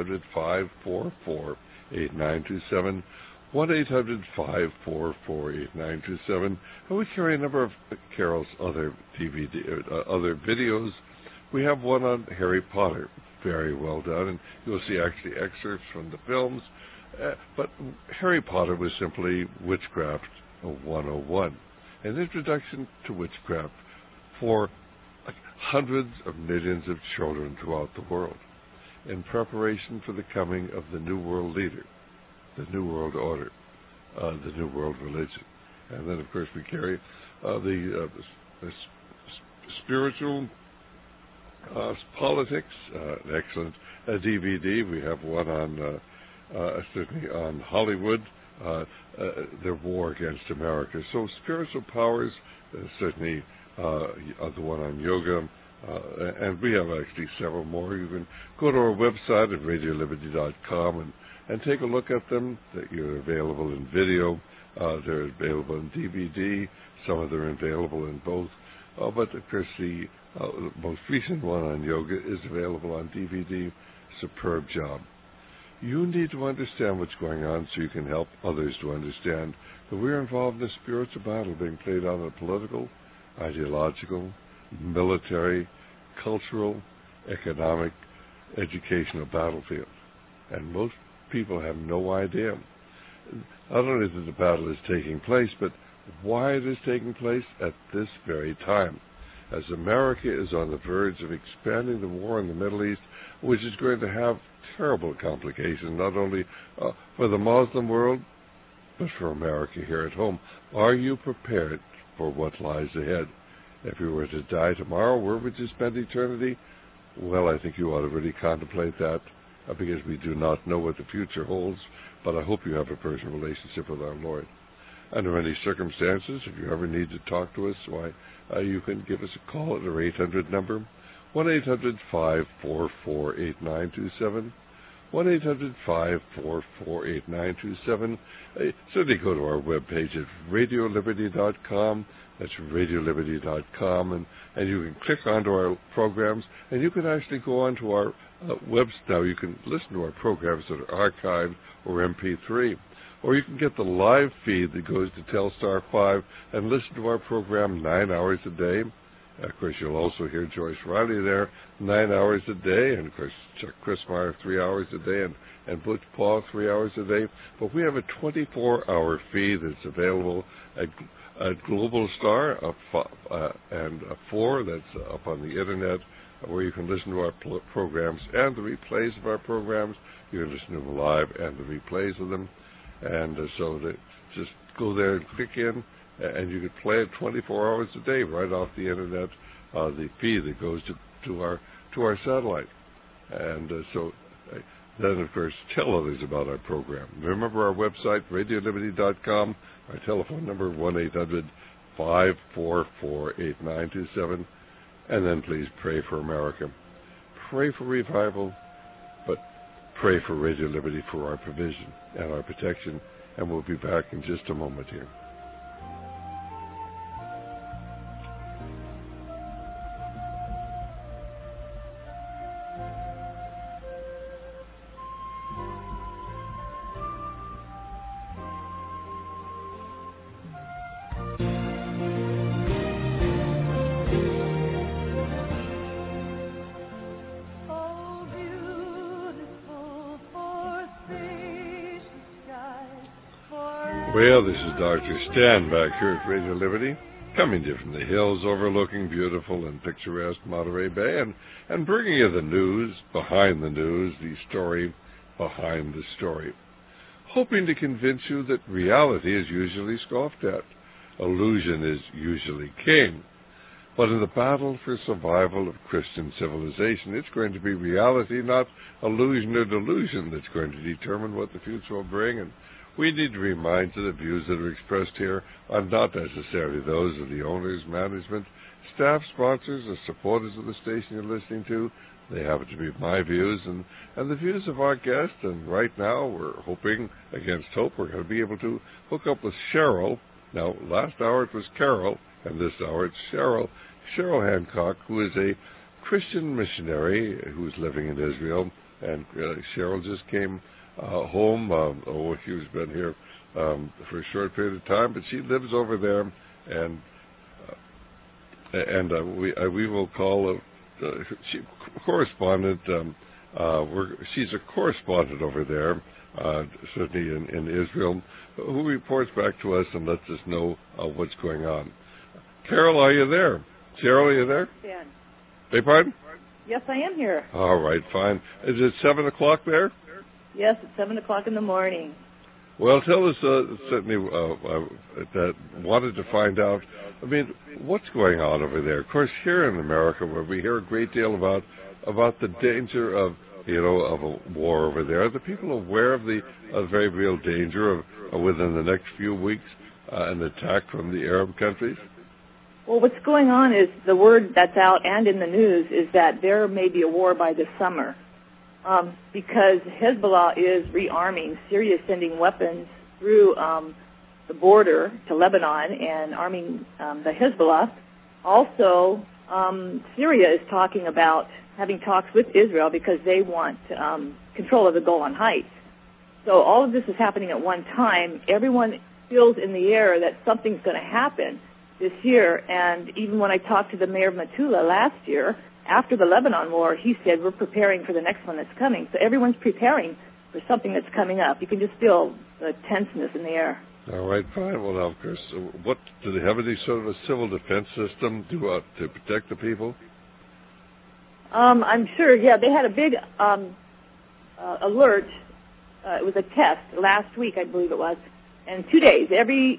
1-800-544-8927, 1-800-544-8927, and we carry a number of Carol's other other videos. We have one on Harry Potter, very well done, and you'll see actually excerpts from the films. But Harry Potter was simply Witchcraft 101, an introduction to witchcraft for hundreds of millions of children throughout the world, in preparation for the coming of the New World Leader, the New World Order, the New World Religion. And then, of course, we carry the spiritual politics, an excellent DVD. We have one on, certainly on Hollywood, their war against America. So spiritual powers, certainly the one on yoga, and we have actually several more. You can go to our website at radioliberty.com and take a look at them. They're available in video. They're available in DVD. Some of them are available in both. But, of course, the most recent one on yoga is available on DVD. Superb job. You need to understand what's going on so you can help others to understand that we're involved in a spiritual battle being played on a political, ideological, military, cultural, economic, educational battlefield. And most people have no idea not only that the battle is taking place, but why it is taking place at this very time, as America is on the verge of expanding the war in the Middle East, which is going to have terrible complications, not only for the Muslim world, but for America here at home. Are you prepared for what lies ahead? If you were to die tomorrow, where would you spend eternity? Well, I think you ought to really contemplate that, because we do not know what the future holds, but I hope you have a personal relationship with our Lord. Under any circumstances, if you ever need to talk to us, why, you can give us a call at our 800 number, 1-800-544-8927, 1-800-544-8927. Certainly go to our webpage at radioliberty.com. That's radioliberty.com, and you can click onto our programs, and you can actually go onto our website. Now you can listen to our programs that are archived or MP3, or you can get the live feed that goes to Telstar 5 and listen to our program 9 hours a day. Of course, you'll also hear Joyce Riley there 9 hours a day, and of course Chuck Christmeyer 3 hours a day, and Butch Paul 3 hours a day. But we have a 24-hour feed that's available at Global Star and 4 that's up on the internet, where you can listen to our programs and the replays of our programs. You can listen to them live and the replays of them, and so just go there and click in, and you can play it 24 hours a day right off the internet, the feed that goes to our satellite. And so then, of course, tell others about our program. Remember our website, radioliberty.com, our telephone number, 1-800-544-8927, and then please pray for America. Pray for revival, but pray for Radio Liberty for our provision and our protection, and we'll be back in just a moment here. Well, this is Dr. Stan back here at Radio Liberty, coming to you from the hills overlooking beautiful and picturesque Monterey Bay, and bringing you the news, behind the news, the story behind the story, hoping to convince you that reality is usually scoffed at. Illusion is usually king. But in the battle for survival of Christian civilization, it's going to be reality, not illusion or delusion, that's going to determine what the future will bring. And we need to remind that the views that are expressed here are not necessarily those of the owners, management, staff, sponsors, or supporters of the station you're listening to. They happen to be my views and the views of our guest. And right now, we're hoping, against hope, we're going to be able to hook up with Cheryl. Now, last hour it was Carol, and this hour it's Cheryl. Cheryl Hancock, who is a Christian missionary who's living in Israel. And Cheryl just came home. She's been here for a short period of time, but she lives over there, and we will call she correspondent. She's a correspondent over there, certainly in Israel, who reports back to us and lets us know what's going on. Carol, are you there? Cheryl, are you there? Yeah. Beg pardon? Yes, I am here. All right, fine. Is it 7 o'clock there? Yes, it's 7 o'clock in the morning. Well, tell us, certainly, that wanted to find out, I mean, what's going on over there? Of course, here in America, where we hear a great deal about the danger of a war over there, are the people aware of the very real danger of within the next few weeks an attack from the Arab countries? Well, what's going on is the word that's out and in the news is that there may be a war by this summer because Hezbollah is rearming. Syria is sending weapons through the border to Lebanon and arming the Hezbollah. Also, Syria is talking about having talks with Israel because they want control of the Golan Heights. So all of this is happening at one time. Everyone feels in the air that something's going to happen this year, and even when I talked to the mayor of Metula last year, after the Lebanon war, he said, we're preparing for the next one that's coming. So everyone's preparing for something that's coming up. You can just feel the tenseness in the air. All right, fine. Well, now, of course, what do they have any sort of a civil defense system to protect the people? I'm sure, yeah. They had a big alert. It was a test last week, I believe it was, and 2 days. Every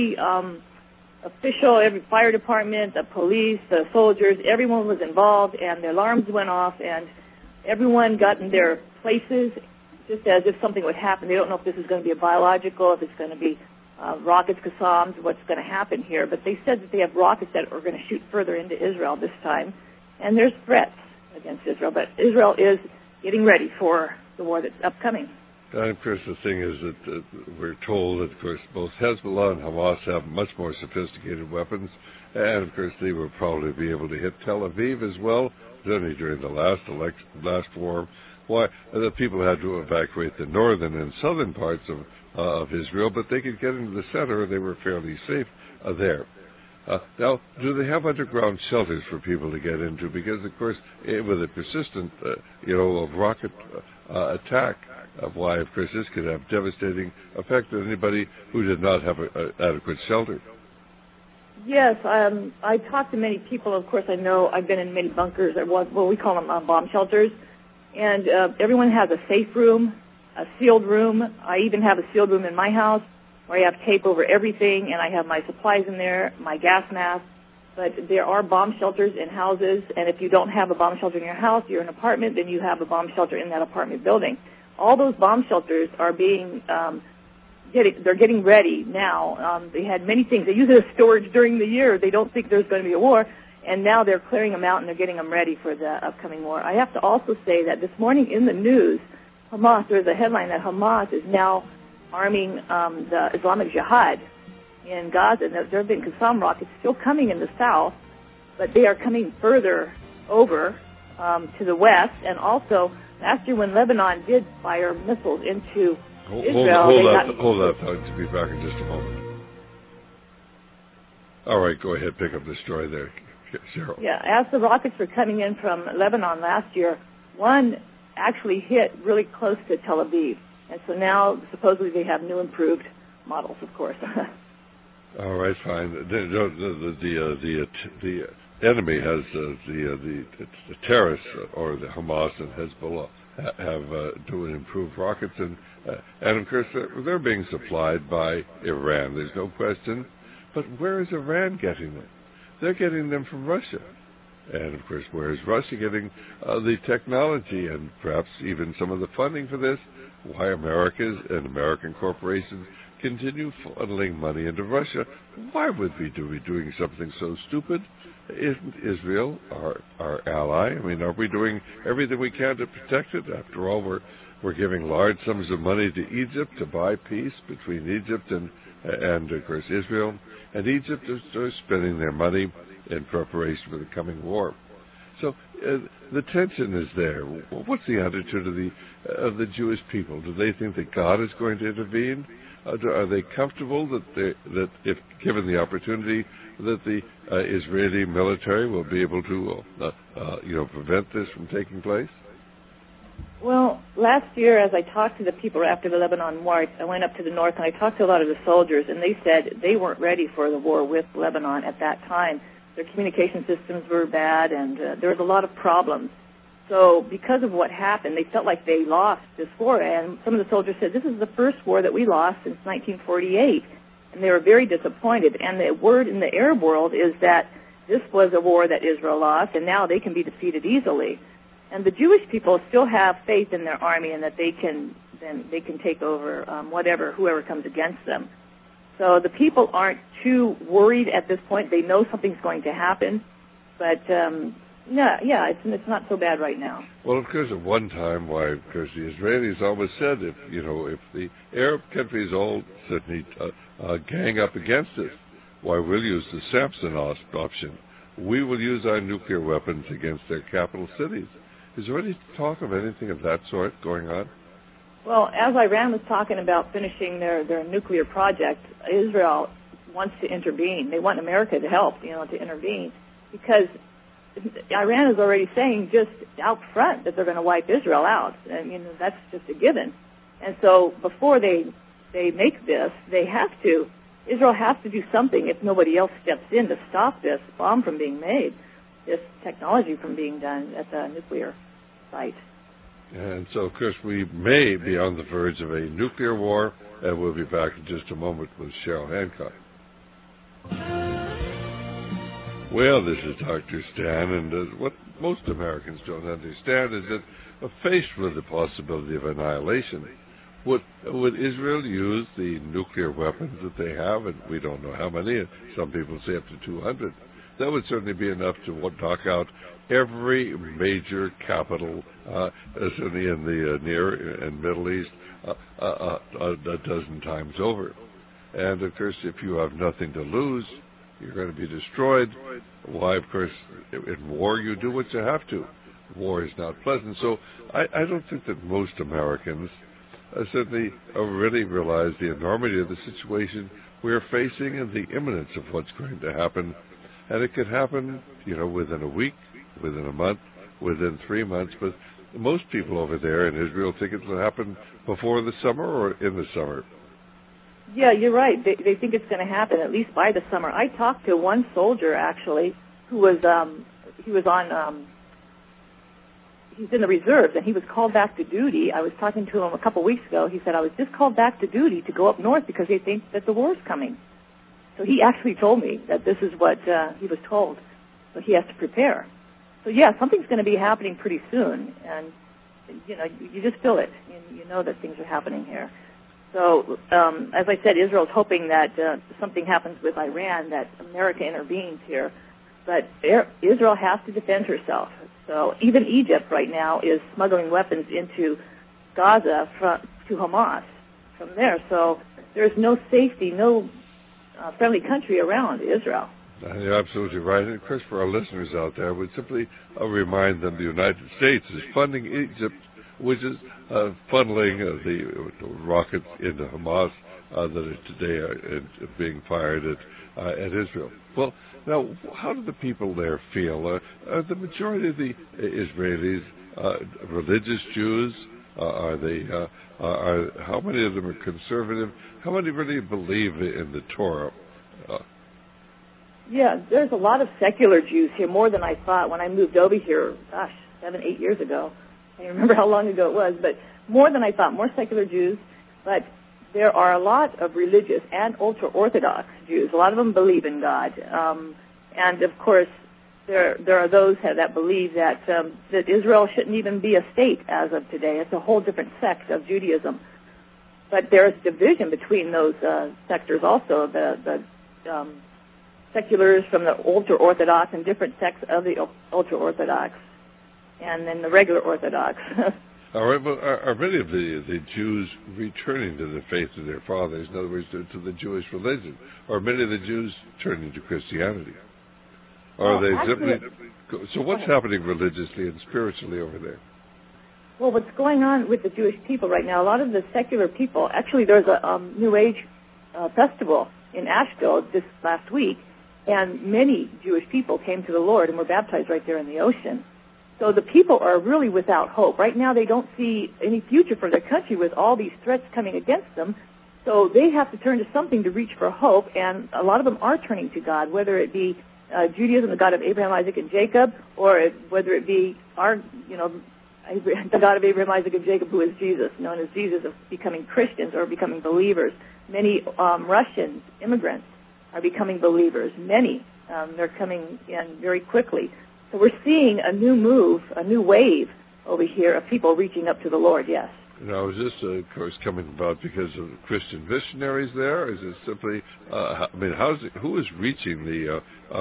official, every fire department, the police, the soldiers, everyone was involved, and the alarms went off, and everyone got in their places just as if something would happen. They don't know if this is going to be a biological, if it's going to be rockets, Qassams, what's going to happen here. But they said that they have rockets that are going to shoot further into Israel this time, and there's threats against Israel. But Israel is getting ready for the war that's upcoming. And of course, the thing is that we're told that, of course, both Hezbollah and Hamas have much more sophisticated weapons, and of course, they will probably be able to hit Tel Aviv as well. Certainly during the last war, why the people had to evacuate the northern and southern parts of Israel, but they could get into the center, and they were fairly safe there. Now, do they have underground shelters for people to get into? Because, of course, with a persistent, rocket attack, why, of course, this could have devastating effect on anybody who did not have adequate shelter. Yes, I talked to many people. Of course, I know I've been in many bunkers. We call them bomb shelters. And everyone has a safe room, a sealed room. I even have a sealed room in my house where I have tape over everything, and I have my supplies in there, my gas mask. But there are bomb shelters in houses, and if you don't have a bomb shelter in your house, you're in an apartment, then you have a bomb shelter in that apartment building. All those bomb shelters are being they're getting ready now. They had many things. They use it as storage during the year. They don't think there's going to be a war, and now they're clearing them out and they're getting them ready for the upcoming war. I have to also say that this morning in the news, there's a headline that Hamas is now arming the Islamic Jihad in Gaza. And there have been Qassam rockets still coming in the south, but they are coming further over to the west. And also, last year when Lebanon did fire missiles into Israel... Hold that thought. To be back in just a moment. All right, go ahead. Pick up the story there, Cheryl. Yeah, as the rockets were coming in from Lebanon last year, one actually hit really close to Tel Aviv. And so now, supposedly, they have new improved models, of course. All right, fine. The enemy has the terrorists, or the Hamas and Hezbollah, have doing improved rockets, and of course they're being supplied by Iran. There's no question. But where is Iran getting them? They're getting them from Russia. And, of course, where is Russia getting the technology and perhaps even some of the funding for this? Why Americans and American corporations continue funneling money into Russia? Why would we be doing something so stupid? Isn't Israel our ally? I mean, are we doing everything we can to protect it? After all, we're giving large sums of money to Egypt to buy peace between Egypt and of course, Israel. And Egypt is spending their money in preparation for the coming war. So the tension is there. What's the attitude of the Jewish people? Do they think that God is going to intervene? Are they comfortable that if given the opportunity, that the Israeli military will be able to prevent this from taking place? Well, last year, as I talked to the people after the Lebanon war, I went up to the north and I talked to a lot of the soldiers, and they said they weren't ready for the war with Lebanon at that time. Their communication systems were bad, and there was a lot of problems. So because of what happened, they felt like they lost this war, and some of the soldiers said, this is the first war that we lost since 1948, and they were very disappointed. And the word in the Arab world is that this was a war that Israel lost, and now they can be defeated easily. And the Jewish people still have faith in their army and that they can take over whoever comes against them. So the people aren't too worried at this point. They know something's going to happen, but it's not so bad right now. Well, of course, at one time, because the Israelis always said, if the Arab countries all certainly gang up against us, why we'll use the Samson option. We will use our nuclear weapons against their capital cities. Is there any talk of anything of that sort going on? Well, as Iran was talking about finishing their nuclear project, Israel wants to intervene. They want America to help, to intervene, because Iran is already saying just out front that they're going to wipe Israel out. I mean, that's just a given. And so before they make this, Israel has to do something if nobody else steps in to stop this bomb from being made, this technology from being done at the nuclear site. And so, of course, we may be on the verge of a nuclear war, and we'll be back in just a moment with Cheryl Hancock. Well, this is Dr. Stan, and what most Americans don't understand is that faced with the possibility of annihilation, would Israel use the nuclear weapons that they have, and we don't know how many, and some people say up to 200, that would certainly be enough to knock out every major capital, certainly in the Near and Middle East, a dozen times over. And, of course, if you have nothing to lose, you're going to be destroyed. Why, of course, in war you do what you have to. War is not pleasant. So I don't think that most Americans certainly already realize the enormity of the situation we're facing and the imminence of what's going to happen. And it could happen, within a week, within a month, within 3 months. But most people over there in Israel think it will happen before the summer or in the summer. Yeah, you're right. They think it's going to happen at least by the summer. I talked to one soldier actually who was he's in the reserves, and he was called back to duty. I was talking to him a couple weeks ago. He said, I was just called back to duty to go up north because they think that the war's coming. So he actually told me that this is what he was told. So he has to prepare. So, yeah, something's going to be happening pretty soon. And, you just feel it. You know that things are happening here. So, as I said, Israel's hoping that something happens with Iran, that America intervenes here. But Israel has to defend herself. So even Egypt right now is smuggling weapons into Gaza to Hamas from there. So there's no safety, no friendly country around Israel. You're absolutely right. And, of course, for our listeners out there, I would simply remind them the United States is funding Egypt, which is funneling the rockets into Hamas that are today being fired at Israel. Well, now, how do the people there feel? Are the majority of the Israelis religious Jews? Are they? How many of them are conservative? How many really believe in the Torah? Yeah, there's a lot of secular Jews here, more than I thought when I moved over here, 7-8 years ago. I don't remember how long ago it was, but more than I thought, more secular Jews. But there are a lot of religious and ultra-Orthodox Jews. A lot of them believe in God. And, of course, there are those that believe that Israel shouldn't even be a state as of today. It's a whole different sect of Judaism. But there's division between those sectors also, the seculars from the ultra-Orthodox and different sects of the ultra-Orthodox, and then the regular Orthodox. All right, well, are many of the Jews returning to the faith of their fathers, in other words, to the Jewish religion? Or are many of the Jews turning to Christianity? Or are they simply... So what's happening religiously and spiritually over there? Well, what's going on with the Jewish people right now, a lot of the secular people, actually there's a New Age festival in Asheville this last week, and many Jewish people came to the Lord and were baptized right there in the ocean. So the people are really without hope. Right now they don't see any future for their country with all these threats coming against them. So they have to turn to something to reach for hope, and a lot of them are turning to God, whether it be Judaism, the God of Abraham, Isaac, and Jacob, or whether it be the God of Abraham, Isaac, and Jacob, who is Jesus, known as Jesus, of becoming Christians or becoming believers. Many Russian immigrants are becoming believers. Many, they're coming in very quickly. So we're seeing a new move, a new wave over here of people reaching up to the Lord, yes. Now, is this, of course, coming about because of Christian missionaries there? Is it simply, who is reaching the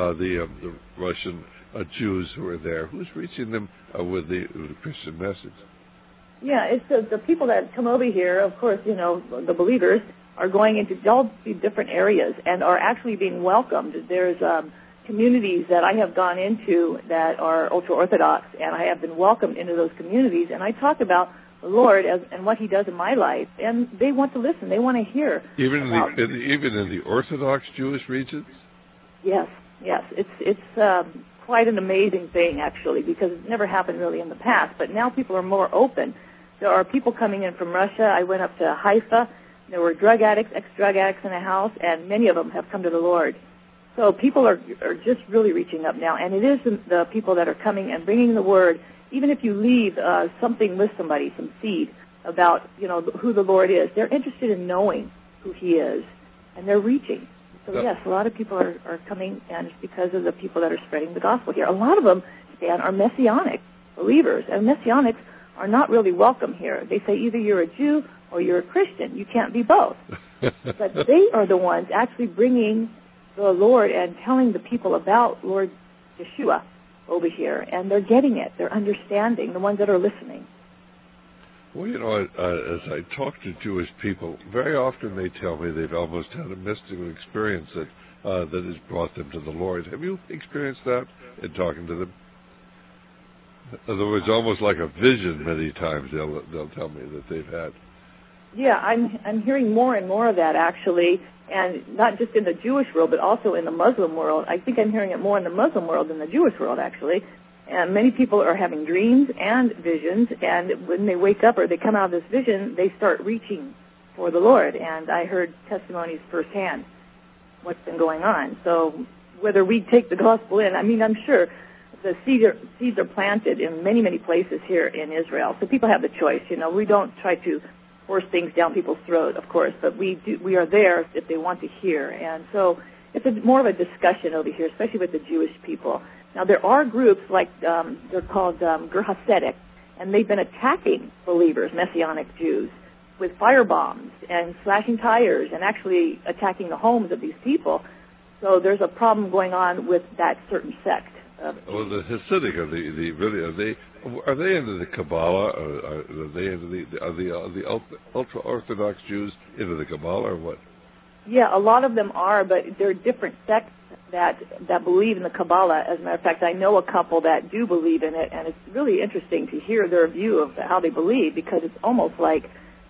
Russian Jews who are there? Who's reaching them with the Christian message? Yeah, it's the people that come over here, of course, the believers are going into all these different areas and are actually being welcomed. There's communities that I have gone into that are ultra-Orthodox, and I have been welcomed into those communities, and I talk about the Lord and what He does in my life, and they want to listen. They want to hear. Even in the Orthodox Jewish regions? Yes. It's quite an amazing thing, actually, because it's never happened really in the past, but now people are more open. There are people coming in from Russia. I went up to Haifa. There were drug addicts, ex-drug addicts in a house, and many of them have come to the Lord. So people are just really reaching up now, and it is the people that are coming and bringing the word. Even if you leave something with somebody, some seed about who the Lord is, they're interested in knowing who He is, and they're reaching. So yes, a lot of people are coming, and it's because of the people that are spreading the gospel here. A lot of them, Stan, are Messianic believers, and Messianics are not really welcome here. They say either you're a Jew or you're a Christian. You can't be both. But they are the ones actually bringing the Lord and telling the people about Lord Yeshua over here, and they're getting it. They're understanding, the ones that are listening. Well, as I talk to Jewish people, very often they tell me they've almost had a mystical experience that has brought them to the Lord. Have you experienced that in talking to them? In other words, almost like a vision many times they'll tell me that they've had. Yeah, I'm hearing more and more of that, actually, and not just in the Jewish world, but also in the Muslim world. I think I'm hearing it more in the Muslim world than the Jewish world, actually. And many people are having dreams and visions, and when they wake up or they come out of this vision, they start reaching for the Lord. And I heard testimonies firsthand what's been going on. So whether we take the gospel in, I'm sure the seeds are planted in many, many places here in Israel. So people have the choice. We don't try to force things down people's throat, of course, but we are there if they want to hear. And so it's more of a discussion over here, especially with the Jewish people. Now, there are groups like they're called Ger Hasedek, and they've been attacking believers, Messianic Jews, with fire bombs and slashing tires and actually attacking the homes of these people. So there's a problem going on with that certain sect. Well, the Hasidic are they into the Kabbalah? Are they into the ultra Orthodox Jews into the Kabbalah or what? Yeah, a lot of them are, but there are different sects that believe in the Kabbalah. As a matter of fact, I know a couple that do believe in it, and it's really interesting to hear their view of how they believe, because it's almost like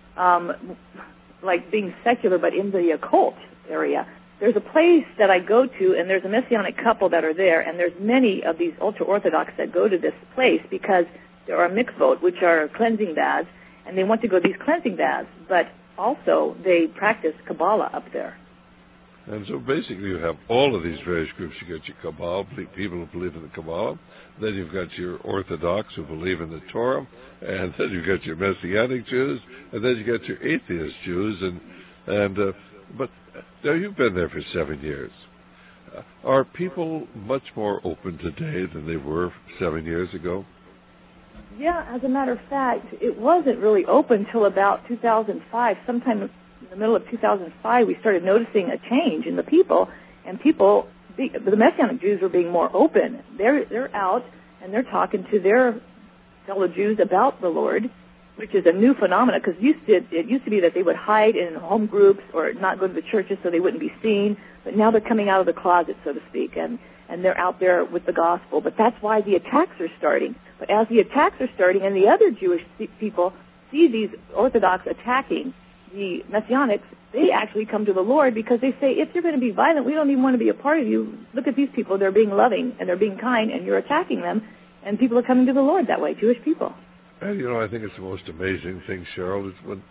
being secular, but in the occult area. There's a place that I go to, and there's a Messianic couple that are there, and there's many of these ultra-Orthodox that go to this place because there are mikvot, which are cleansing baths, and they want to go to these cleansing baths, but also they practice Kabbalah up there. And so basically you have all of these various groups. You got your Kabbalah, people who believe in the Kabbalah, then you've got your Orthodox who believe in the Torah, and then you've got your Messianic Jews, and then you got your atheist Jews, but now you've been there for 7 years. Are people much more open today than they were 7 years ago? Yeah, as a matter of fact, it wasn't really open till about 2005. Sometime in the middle of 2005, we started noticing a change in the people, and the Messianic Jews were being more open. They're out, and they're talking to their fellow Jews about the Lord, which is a new phenomenon, because it used to be that they would hide in home groups or not go to the churches so they wouldn't be seen, but now they're coming out of the closet, so to speak, and they're out there with the gospel. But that's why the attacks are starting. But as the attacks are starting and the other Jewish people see these Orthodox attacking the Messianics, they actually come to the Lord because they say, if you're going to be violent, we don't even want to be a part of you. Look at these people. They're being loving and they're being kind, and you're attacking them, and people are coming to the Lord that way, Jewish people. And, I think it's the most amazing thing, Cheryl, is when,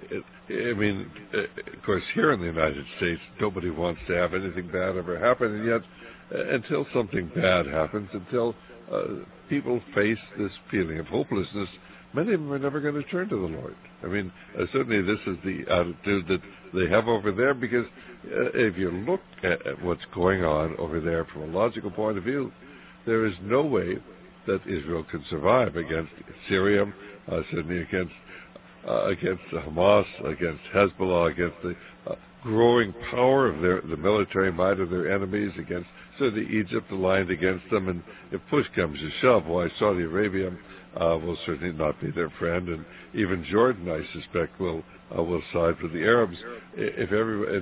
of course, here in the United States, nobody wants to have anything bad ever happen, and yet, until something bad happens, until people face this feeling of hopelessness, many of them are never going to turn to the Lord. Certainly this is the attitude that they have over there, because if you look at what's going on over there from a logical point of view, there is no way that Israel can survive against Syria, certainly against Hamas, against Hezbollah, against the growing power of the military might of their enemies, against certainly Egypt aligned against them, and if push comes to shove, why Saudi Arabia will certainly not be their friend, and even Jordan, I suspect, will side with the Arabs. If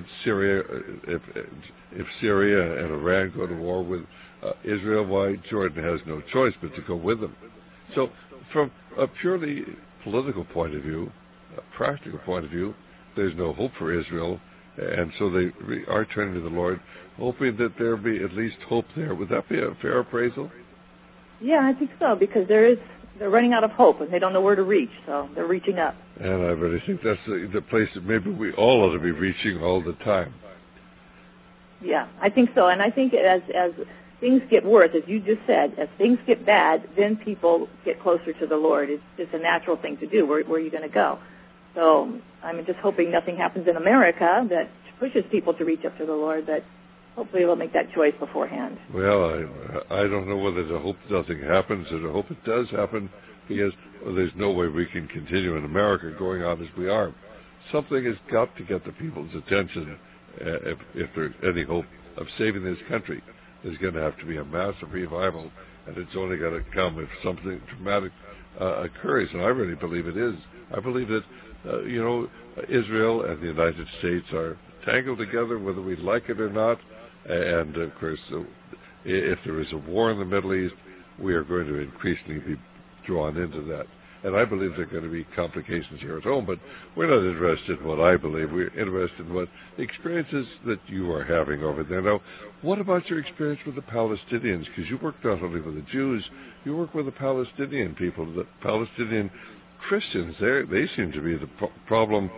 Syria and Iran go to war with Israel, why Jordan has no choice but to go with them. So, from a purely political point of view, a practical point of view, there's no hope for Israel, and so they are turning to the Lord, hoping that there be at least hope there. Would that be a fair appraisal? Yeah, I think so, because they're running out of hope, and they don't know where to reach, so they're reaching up. And I really think that's the place that maybe we all ought to be reaching all the time. Yeah, I think so, and I think as things get worse, as you just said, as things get bad, then people get closer to the Lord. It's just a natural thing to do. Where are you going to go? So I'm just hoping nothing happens in America that pushes people to reach up to the Lord, but hopefully we'll make that choice beforehand. Well, I don't know whether to hope nothing happens or to hope it does happen, because there's no way we can continue in America going on as we are. Something has got to get the people's attention if there's any hope of saving this country. There's going to have to be a massive revival, and it's only going to come if something dramatic occurs, and I really believe it is. I believe that, Israel and the United States are tangled together, whether we like it or not, and, of course, if there is a war in the Middle East, we are going to increasingly be drawn into that. And I believe there are going to be complications here at home, but we're not interested in what I believe. We're interested in what the experiences that you are having over there. Now, what about your experience with the Palestinians? Because you work not only with the Jews, you work with the Palestinian people, the Palestinian Christians. They seem to be the problem.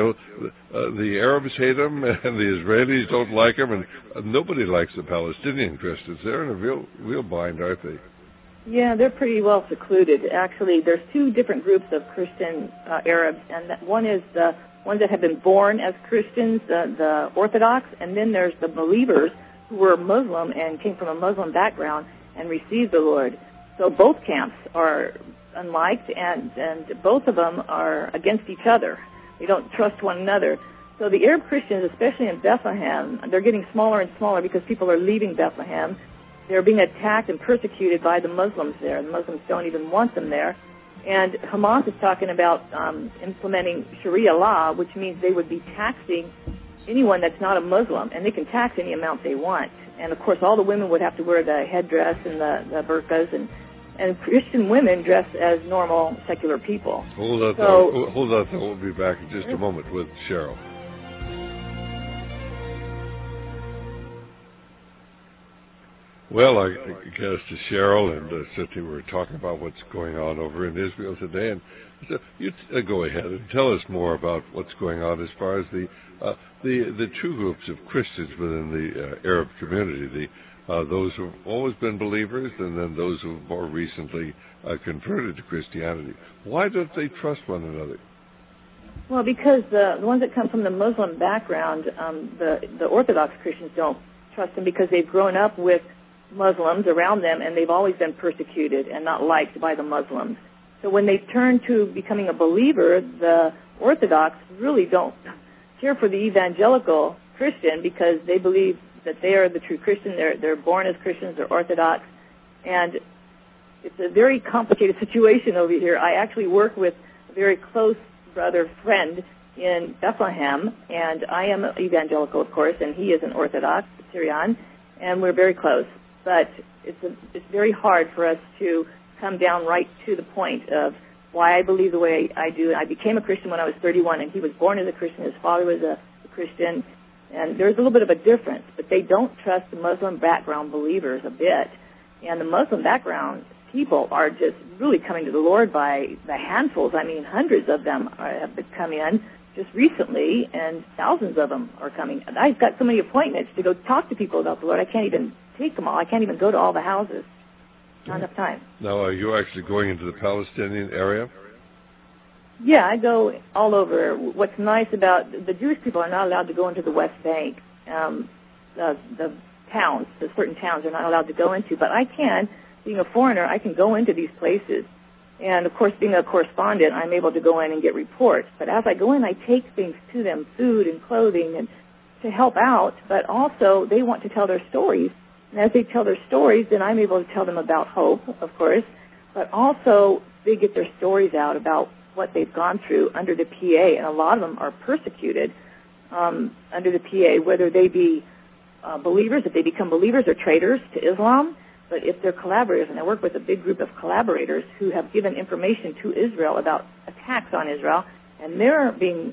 The Arabs hate them, and the Israelis don't like them, and nobody likes the Palestinian Christians. They're in a real bind, aren't they? Yeah, they're pretty well secluded. Actually, there's two different groups of Christian Arabs, and one is the ones that have been born as Christians, the Orthodox, and then there's the believers who were Muslim and came from a Muslim background and received the Lord. So both camps are unliked, and both of them are against each other. They don't trust one another. So the Arab Christians, especially in Bethlehem, they're getting smaller and smaller because people are leaving Bethlehem. They're being attacked and persecuted by the Muslims there. The Muslims don't even want them there. And Hamas is talking about implementing Sharia law, which means they would be taxing anyone that's not a Muslim, and they can tax any amount they want. And, of course, all the women would have to wear the headdress and the burqas, and Christian women dress as normal, secular people. Hold on, though. We'll be back in just a moment with Cheryl. Well, I guess to Cheryl, and certainly we're talking about what's going on over in Israel today. And so you go ahead and tell us more about what's going on as far as the two groups of Christians within the Arab community, those who have always been believers, and then those who have more recently converted to Christianity. Why don't they trust one another? Well, because the ones that come from the Muslim background, the Orthodox Christians don't trust them because they've grown up with Muslims around them, and they've always been persecuted and not liked by the Muslims. So when they turn to becoming a believer, the Orthodox really don't care for the evangelical Christian because they believe that they are the true Christian. They're born as Christians. They're Orthodox. And it's a very complicated situation over here. I actually work with a very close brother friend in Bethlehem, and I am evangelical, of course, and he is an Orthodox Syrian, and we're very close. But it's very hard for us to come down right to the point of why I believe the way I do. I became a Christian when I was 31, and he was born as a Christian. His father was a Christian, and there's a little bit of a difference. But they don't trust the Muslim background believers a bit, and the Muslim background people are just really coming to the Lord by the handfuls. I mean, hundreds of them have come in just recently, and thousands of them are coming. And I've got so many appointments to go talk to people about the Lord. I can't even take them all. I can't even go to all the houses. Not enough time. Now, are you actually going into the Palestinian area? Yeah, I go all over. What's nice about the Jewish people are not allowed to go into the West Bank. The towns, the certain towns, are not allowed to go into. But I can, being a foreigner, I can go into these places. And, of course, being a correspondent, I'm able to go in and get reports. But as I go in, I take things to them, food and clothing, and to help out. But also, they want to tell their stories. And as they tell their stories, then I'm able to tell them about hope, of course. But also, they get their stories out about what they've gone through under the PA. And a lot of them are persecuted under the PA, whether they be believers, if they become believers or traitors to Islam. But if they're collaborators, and I work with a big group of collaborators who have given information to Israel about attacks on Israel, and they're being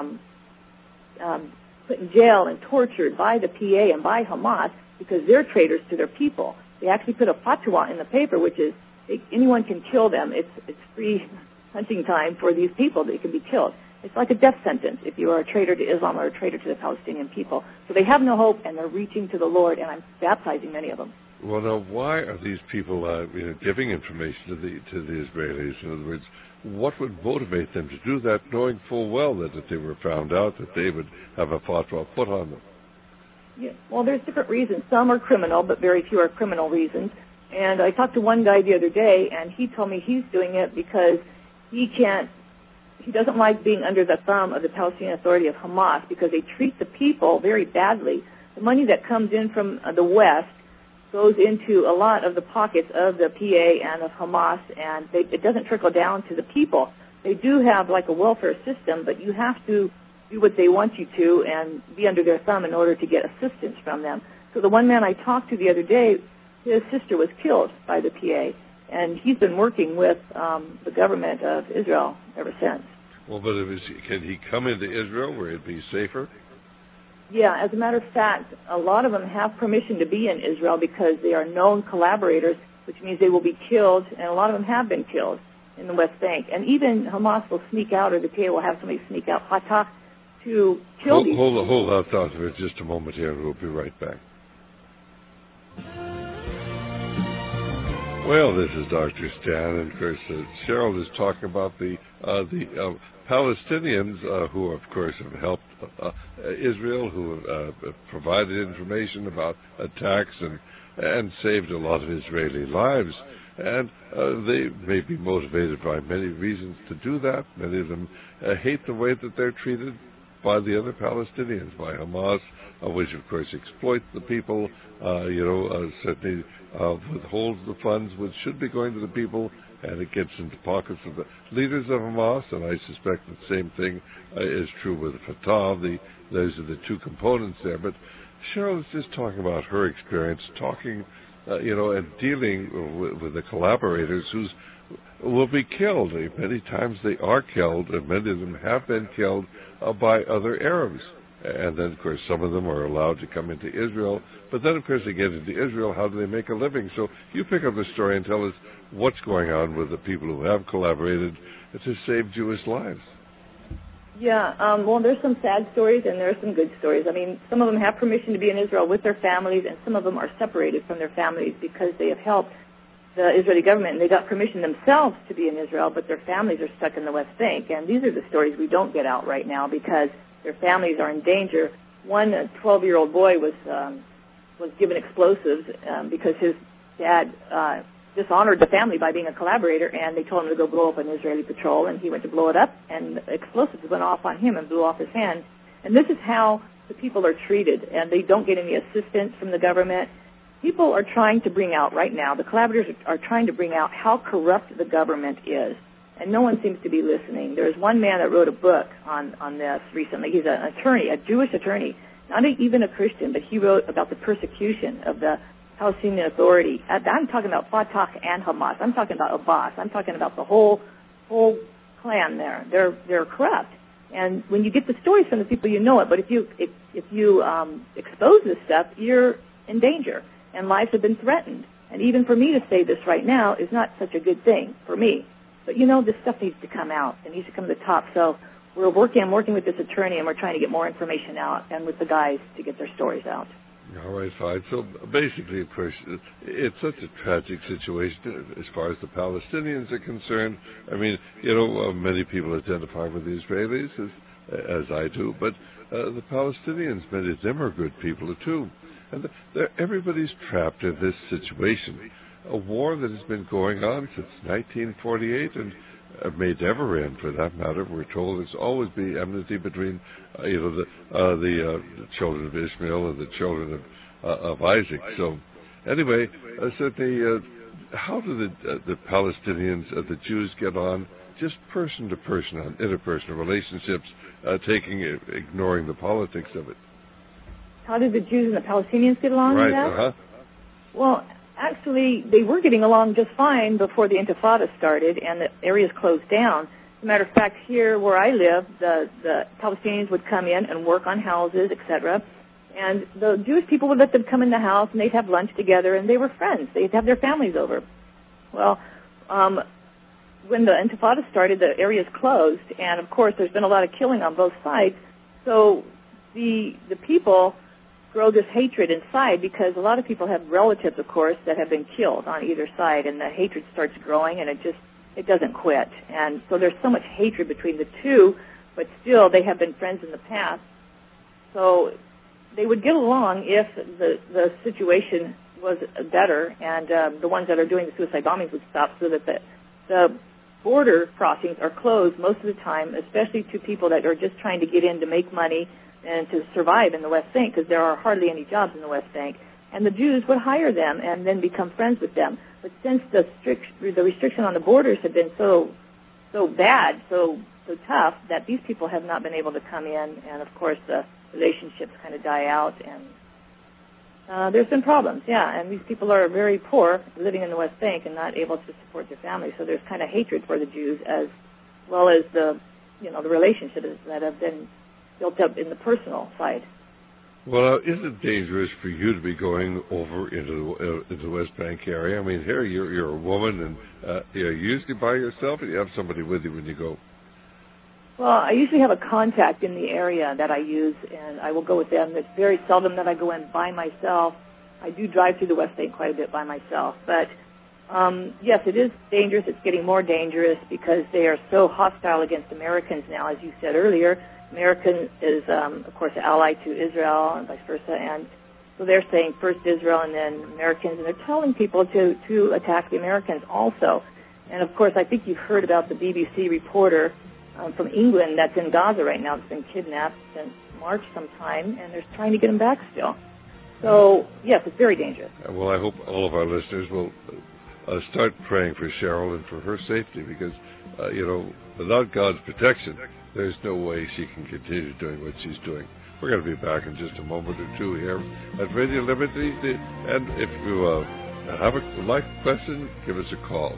put in jail and tortured by the PA and by Hamas because they're traitors to their people. They actually put a fatwa in the paper, which is anyone can kill them. It's free hunting time for these people. They can be killed. It's like a death sentence if you are a traitor to Islam or a traitor to the Palestinian people. So they have no hope, and they're reaching to the Lord, and I'm baptizing many of them. Well, now, why are these people giving information to the Israelis? In other words, what would motivate them to do that, knowing full well that if they were found out, that they would have a fatwa put on them? Yeah, well, there's different reasons. Some are criminal, but very few are criminal reasons. And I talked to one guy the other day, and he told me he's doing it because he doesn't like being under the thumb of the Palestinian Authority of Hamas because they treat the people very badly. The money that comes in from the West goes into a lot of the pockets of the PA and of Hamas, and it doesn't trickle down to the people. They do have like a welfare system, but you have to do what they want you to and be under their thumb in order to get assistance from them. So the one man I talked to the other day, his sister was killed by the PA, and he's been working with the government of Israel ever since. Well, but can he come into Israel where it'd be safer? Yeah, as a matter of fact, a lot of them have permission to be in Israel because they are known collaborators, which means they will be killed, and a lot of them have been killed in the West Bank. And even Hamas will sneak out, or the PA will have somebody sneak out, Fatah, to kill these people. Hold that thought for just a moment here, and we'll be right back. Well, this is Dr. Stan, and of course, Cheryl is talking about the Palestinians who, of course, have helped Israel, who have provided information about attacks and saved a lot of Israeli lives. And they may be motivated by many reasons to do that. Many of them hate the way that they're treated by the other Palestinians, by Hamas, which, of course, exploits the people, certainly withholds the funds which should be going to the people, and it gets into pockets of the leaders of Hamas, and I suspect the same thing is true with Fatah. Those are the two components there. But Cheryl is just talking about her experience, talking, and dealing with the collaborators who will be killed. Many times they are killed, and many of them have been killed by other Arabs. And then, of course, some of them are allowed to come into Israel. But then, of course, they get into Israel. How do they make a living? So you pick up the story and tell us what's going on with the people who have collaborated to save Jewish lives. Yeah, well, there's some sad stories and there's some good stories. I mean, some of them have permission to be in Israel with their families, and some of them are separated from their families because they have helped the Israeli government, and they got permission themselves to be in Israel, but their families are stuck in the West Bank. And these are the stories we don't get out right now because their families are in danger. One 12-year-old boy was was given explosives because his dad dishonored the family by being a collaborator, and they told him to go blow up an Israeli patrol, and he went to blow it up, and explosives went off on him and blew off his hand. And this is how the people are treated, and they don't get any assistance from the government. People are trying to bring out right now, the collaborators are trying to bring out how corrupt the government is, and no one seems to be listening. There's one man that wrote a book on this recently. He's an attorney, a Jewish attorney, not even a Christian, but he wrote about the persecution of the Palestinian Authority. I'm talking about Fatah and Hamas. I'm talking about Abbas. I'm talking about the whole clan there. They're corrupt. And when you get the stories from the people, you know it. But if you expose this stuff, you're in danger, and lives have been threatened. And even for me to say this right now is not such a good thing for me. But this stuff needs to come out. It needs to come to the top. So we're working with this attorney, and we're trying to get more information out, and with the guys to get their stories out. All right, fine. So basically, of course, it's such a tragic situation as far as the Palestinians are concerned. I mean, many people identify with the Israelis, as I do, but the Palestinians, many of them are good people too. And everybody's trapped in this situation, a war that has been going on since 1948 and may never end, for that matter. We're told there's always be enmity between, the children of Ishmael and the children of Isaac. So, anyway, certainly, how do the Palestinians, the Jews, get on, just person to person, on interpersonal relationships, ignoring the politics of it? How did the Jews and the Palestinians get along? Right. Well, actually, they were getting along just fine before the Intifada started and the areas closed down. As a matter of fact, here where I live, the Palestinians would come in and work on houses, etc., and the Jewish people would let them come in the house, and they'd have lunch together, and they were friends. They'd have their families over. Well, when the Intifada started, the areas closed, and, of course, there's been a lot of killing on both sides. So the people grow this hatred inside because a lot of people have relatives, of course, that have been killed on either side, and the hatred starts growing, and it doesn't quit. And so there's so much hatred between the two, but still they have been friends in the past. So they would get along if the situation was better, and the ones that are doing the suicide bombings would stop, so that the border crossings are closed most of the time, especially to people that are just trying to get in to make money and to survive in the West Bank, because there are hardly any jobs in the West Bank. And the Jews would hire them and then become friends with them. But since the restriction on the borders have been so bad, so tough, that these people have not been able to come in, and of course the relationships kind of die out, and there's been problems, and these people are very poor, living in the West Bank and not able to support their families. So there's kind of hatred for the Jews, as well as the relationships that have been built up in the personal side. Well, is it dangerous for you to be going over into the West Bank area? I mean, here you're a woman, and you're usually by yourself, or you have somebody with you when you go? Well, I usually have a contact in the area that I use, and I will go with them. It's very seldom that I go in by myself. I do drive through the West Bank quite a bit by myself. But, yes, it is dangerous. It's getting more dangerous because they are so hostile against Americans now, as you said earlier. American is, of course, an ally to Israel and vice versa, and so they're saying first Israel and then Americans, and they're telling people to attack the Americans also. And, of course, I think you've heard about the BBC reporter from England that's in Gaza right now that's been kidnapped since March sometime, and they're trying to get him back still. So, yes, it's very dangerous. Well, I hope all of our listeners will start praying for Cheryl and for her safety because, without God's protection, there's no way she can continue doing what she's doing. We're going to be back in just a moment or two here at Radio Liberty. And if you have a life question, give us a call.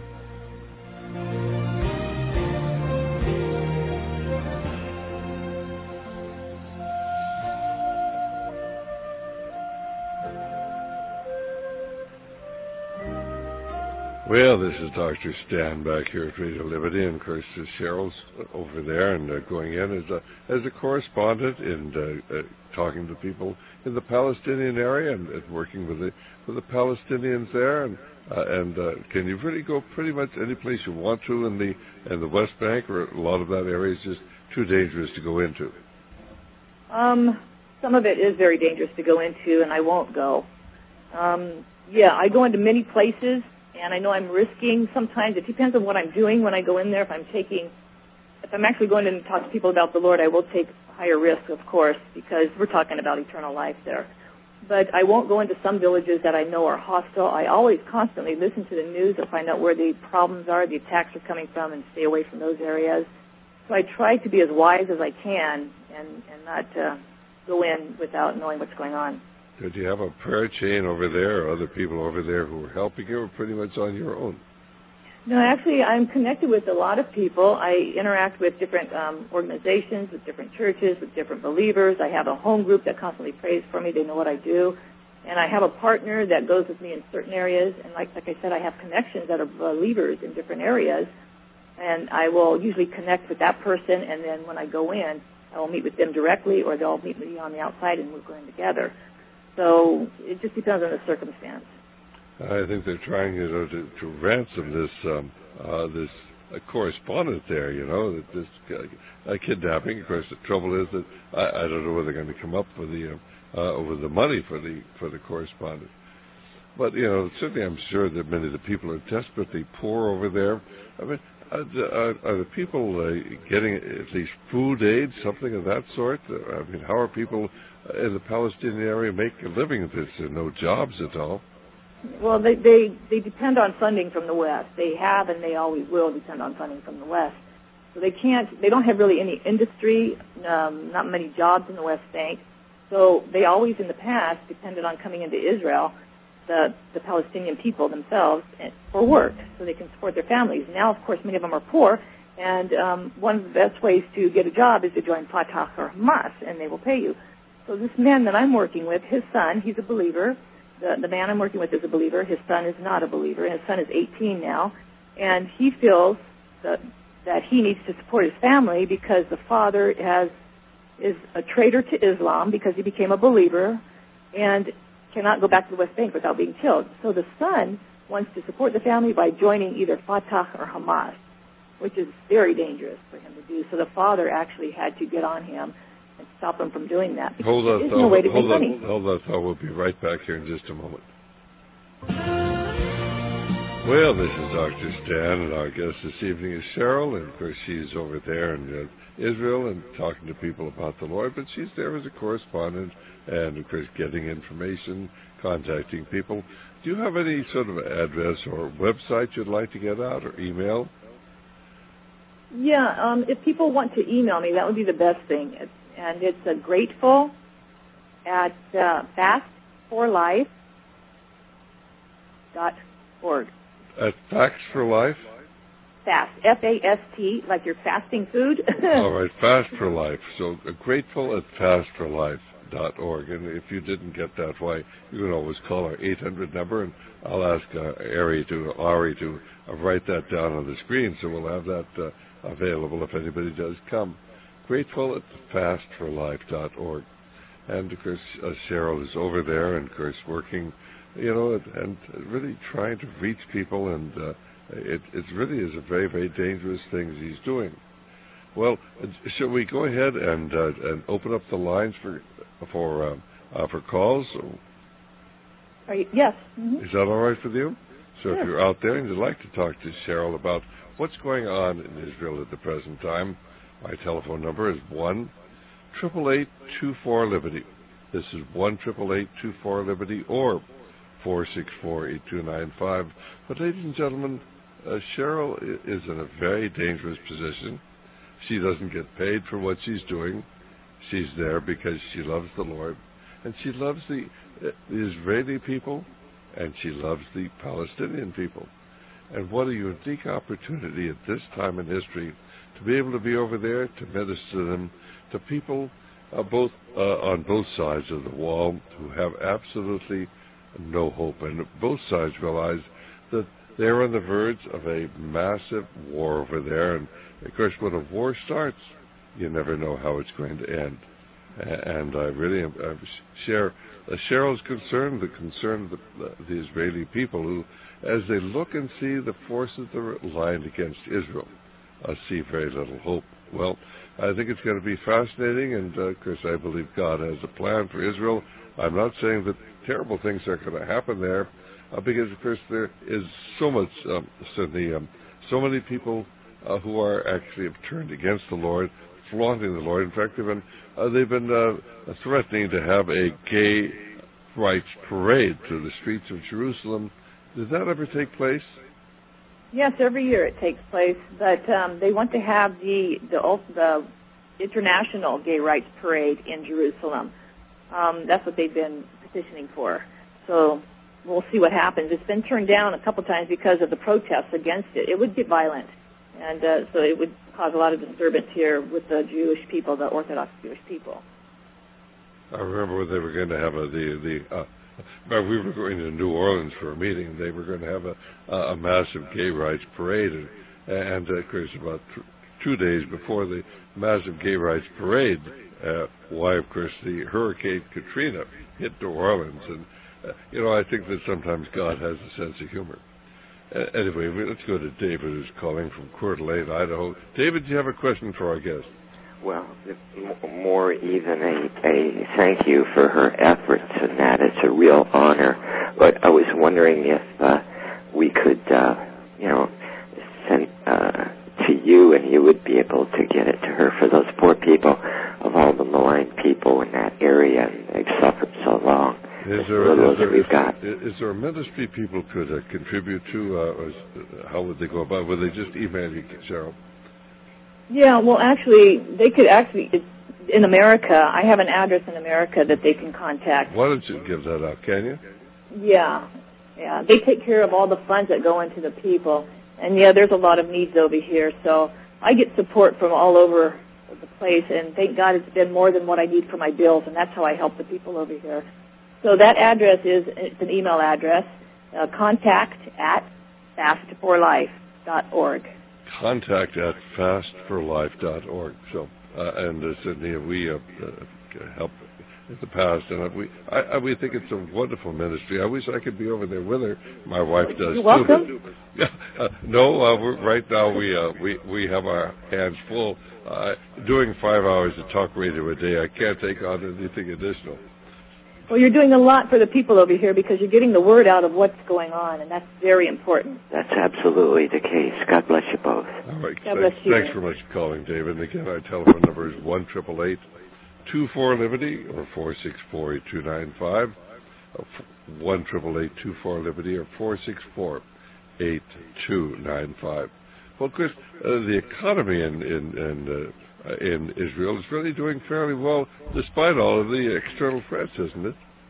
Well, this is Dr. Stan back here at Radio Liberty, and of course Cheryl's over there and going in as a correspondent and talking to people in the Palestinian area and working with the Palestinians there. And can you really go pretty much any place you want to in the West Bank, or a lot of that area is just too dangerous to go into? Some of it is very dangerous to go into, and I won't go. Yeah, I go into many places, and I know I'm risking sometimes. It depends on what I'm doing when I go in there. If I'm actually going to talk to people about the Lord, I will take higher risk, of course, because we're talking about eternal life there. But I won't go into some villages that I know are hostile. I always constantly listen to the news to find out where the problems are, the attacks are coming from, and stay away from those areas. So I try to be as wise as I can and not go in without knowing what's going on. Did you have a prayer chain over there, or other people over there who were helping you, or pretty much on your own? No, actually, I'm connected with a lot of people. I interact with different organizations, with different churches, with different believers. I have a home group that constantly prays for me. They know what I do. And I have a partner that goes with me in certain areas. And like I said, I have connections that are believers in different areas. And I will usually connect with that person. And then when I go in, I will meet with them directly, or they'll meet me on the outside, and we're going together. So it just depends on the circumstance. I think they're trying, to ransom this correspondent there. This kidnapping. Of course, the trouble is that I don't know whether they're going to come up with the money for the correspondent. But certainly, I'm sure that many of the people are desperately poor over there. I mean, are the people getting at least food aid, something of that sort? I mean, how are people in the Palestinian area making a living if there's no jobs at all? Well, they depend on funding from the West. They have and they always will depend on funding from the West. So they don't have really any industry, not many jobs in the West Bank. So they always in the past depended on coming into Israel, the Palestinian people themselves, for work so they can support their families. Now, of course, many of them are poor, and one of the best ways to get a job is to join Fatah or Hamas, and they will pay you. So this man that I'm working with, his son, he's a believer. The man I'm working with is a believer. His son is not a believer, and his son is 18 now. And he feels that he needs to support his family because the father is a traitor to Islam because he became a believer and cannot go back to the West Bank without being killed. So the son wants to support the family by joining either Fatah or Hamas, which is very dangerous for him to do. So the father actually had to get on him and stop him from doing that. Hold that thought. No way to make money. Hold that thought. We'll be right back here in just a moment. Well, this is Dr. Stan, and our guest this evening is Cheryl, and of course she's over there in Israel and talking to people about the Lord, but she's there as a correspondent and, of course, getting information, contacting people. Do you have any sort of address or website you'd like to get out, or email? Yeah, if people want to email me, that would be the best thing. And it's grateful at fastforlife.org. At Facts for Life? Fast, F-A-S-T, like you're fasting food. All right, Fast for Life. So grateful at fastforlife.org. And if you didn't get that, why, you can always call our 800 number, and I'll ask Ari to write that down on the screen, so we'll have that available if anybody does come. Grateful at fastforlife.org. And, of course, Cheryl is over there and, of course, working, and really trying to reach people, and it really is a very, very dangerous thing he's doing. Well, shall we go ahead and open up the lines for calls? Yes. Mm-hmm. Is that all right with you? So Sure. If you're out there and you'd like to talk to Cheryl about what's going on in Israel at the present time, my telephone number is 1-888-24-LIBERTY. This is 1-888-24-LIBERTY or 464-8295. But ladies and gentlemen, Cheryl is in a very dangerous position. She doesn't get paid for what she's doing. She's there because she loves the Lord, and she loves the Israeli people, and she loves the Palestinian people. And what a unique opportunity at this time in history to be able to be over there to minister them to people on both sides of the wall who have absolutely no hope. And both sides realize that they're on the verge of a massive war over there. And, of course, when a war starts, you never know how it's going to end. And I really share Cheryl's concern, the concern of the Israeli people who, as they look and see the forces that are aligned against Israel, see very little hope. Well, I think it's going to be fascinating, and of course I believe God has a plan for Israel. I'm not saying that terrible things are going to happen there, because of course there is so much, so many people who are actually have turned against the Lord, flaunting the Lord. In fact, they've been threatening to have a gay rights parade through the streets of Jerusalem. Did that ever take place? Yes, every year it takes place, but they want to have the International Gay Rights Parade in Jerusalem. That's what they've been petitioning for. So we'll see what happens. It's been turned down a couple times because of the protests against it. It would get violent, and so it would cause a lot of disturbance here with the Jewish people, the Orthodox Jewish people. I remember when they were going to have we were going to New Orleans for a meeting. They were going to have a massive gay rights parade, and of course, about 2 days before the massive gay rights parade, why, of course, the Hurricane Katrina hit New Orleans, and I think that sometimes God has a sense of humor. Anyway, let's go to David, who's calling from Coeur d'Alene, Idaho. David, do you have a question for our guest? Well, more even a thank you for her efforts in that. It's a real honor. But I was wondering if we could, send to you, and you would be able to get it to her for those poor people, of all the maligned people in that area, and they've suffered so long. Is there a ministry people could contribute to? Or how would they go about it? Would they just email you, Cheryl? Yeah, well, actually, they could in America, I have an address in America that they can contact. Why don't you give that out, can you? Yeah. They take care of all the funds that go into the people. And, there's a lot of needs over here. So I get support from all over the place, and thank God it's been more than what I need for my bills, and that's how I help the people over here. So that address it's an email address, contact@fastforlife.org. Contact@fastforlife.org. So, and Sydney, we help in the past, and we think it's a wonderful ministry. I wish I could be over there with her. My wife does. You're welcome. Right now we have our hands full. Doing 5 hours of talk radio a day, I can't take on anything additional. Well, you're doing a lot for the people over here because you're getting the word out of what's going on, and that's very important. That's absolutely the case. God bless you both. All right. God bless you. Thanks very much for calling, David. And again, our telephone number is 1-888-24-LIBERTY or 464-8295, 1-888-24-LIBERTY or 464-8295. Well, Chris, the economy in Israel is really doing fairly well, despite all of the external threats, isn't it?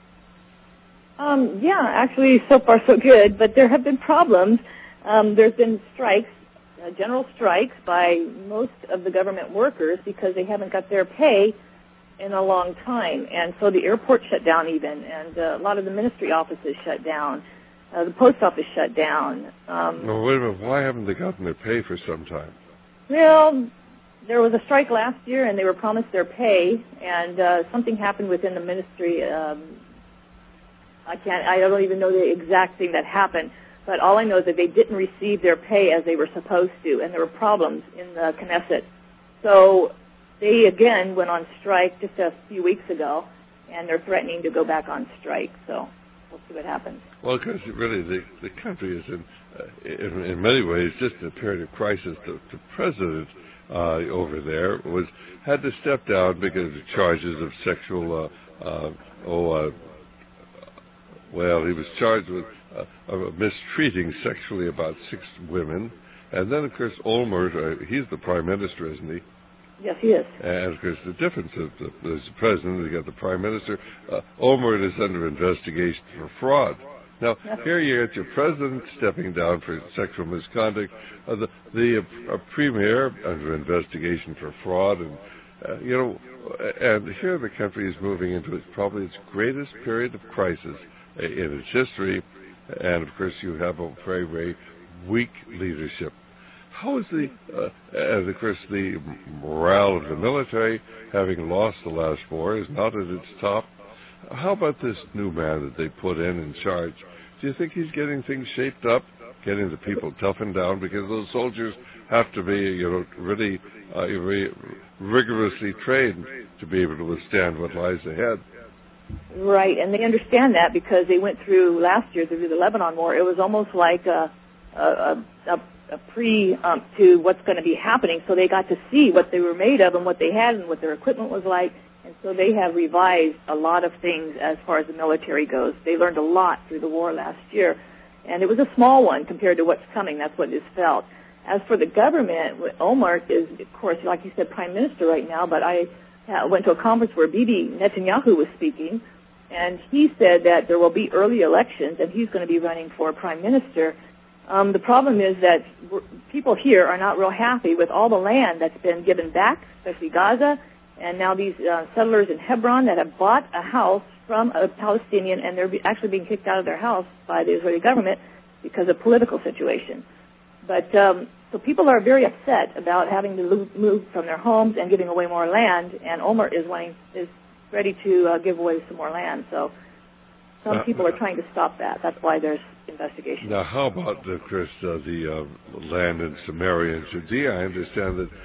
Actually, so far so good, but there have been problems. There's been strikes, general strikes by most of the government workers because they haven't got their pay in a long time, and so the airport shut down even, and a lot of the ministry offices shut down. The post office shut down. No, wait a minute. Why haven't they gotten their pay for some time? Well, there was a strike last year, and they were promised their pay, and something happened within the ministry. I don't even know the exact thing that happened, but all I know is that they didn't receive their pay as they were supposed to, and there were problems in the Knesset. So they again went on strike just a few weeks ago, and they're threatening to go back on strike. So we'll see what happens. Well, because really the country is in many ways just in a period of crisis. The president over there had to step down because of charges of sexual. He was charged with mistreating sexually about 6 women, and then of course Olmert. He's the prime minister, isn't he? Yes, he is. And of course the difference is there's the president, you got the prime minister. Olmert is under investigation for fraud. Now, here you got your president stepping down for sexual misconduct, the premier under investigation for fraud, and and here the country is moving into probably its greatest period of crisis in its history, and of course you have a very, very weak leadership. How is and of course the morale of the military, having lost the last war, is not at its top. How about this new man that they put in charge? Do you think he's getting things shaped up, getting the people toughened down? Because those soldiers have to be, really rigorously trained to be able to withstand what lies ahead. Right, and they understand that because they went through last year through the Lebanon War. It was almost like a to what's going to be happening, so they got to see what they were made of and what they had and what their equipment was like, and so they have revised a lot of things as far as the military goes. They learned a lot through the war last year, and it was a small one compared to what's coming. That's what is felt. As for the government, Omar is, of course, like you said, prime minister right now, but I went to a conference where Bibi Netanyahu was speaking, and he said that there will be early elections, and he's going to be running for prime minister. The problem is that people here are not real happy with all the land that's been given back, especially Gaza, and now these settlers in Hebron that have bought a house from a Palestinian, and they're actually being kicked out of their house by the Israeli government because of political situation. But so people are very upset about having to move from their homes and giving away more land, and Omar is ready to give away some more land. So some people are trying to stop that. That's why there's investigation. Now, how about, Chris, the land in Samaria and Judea? I understand that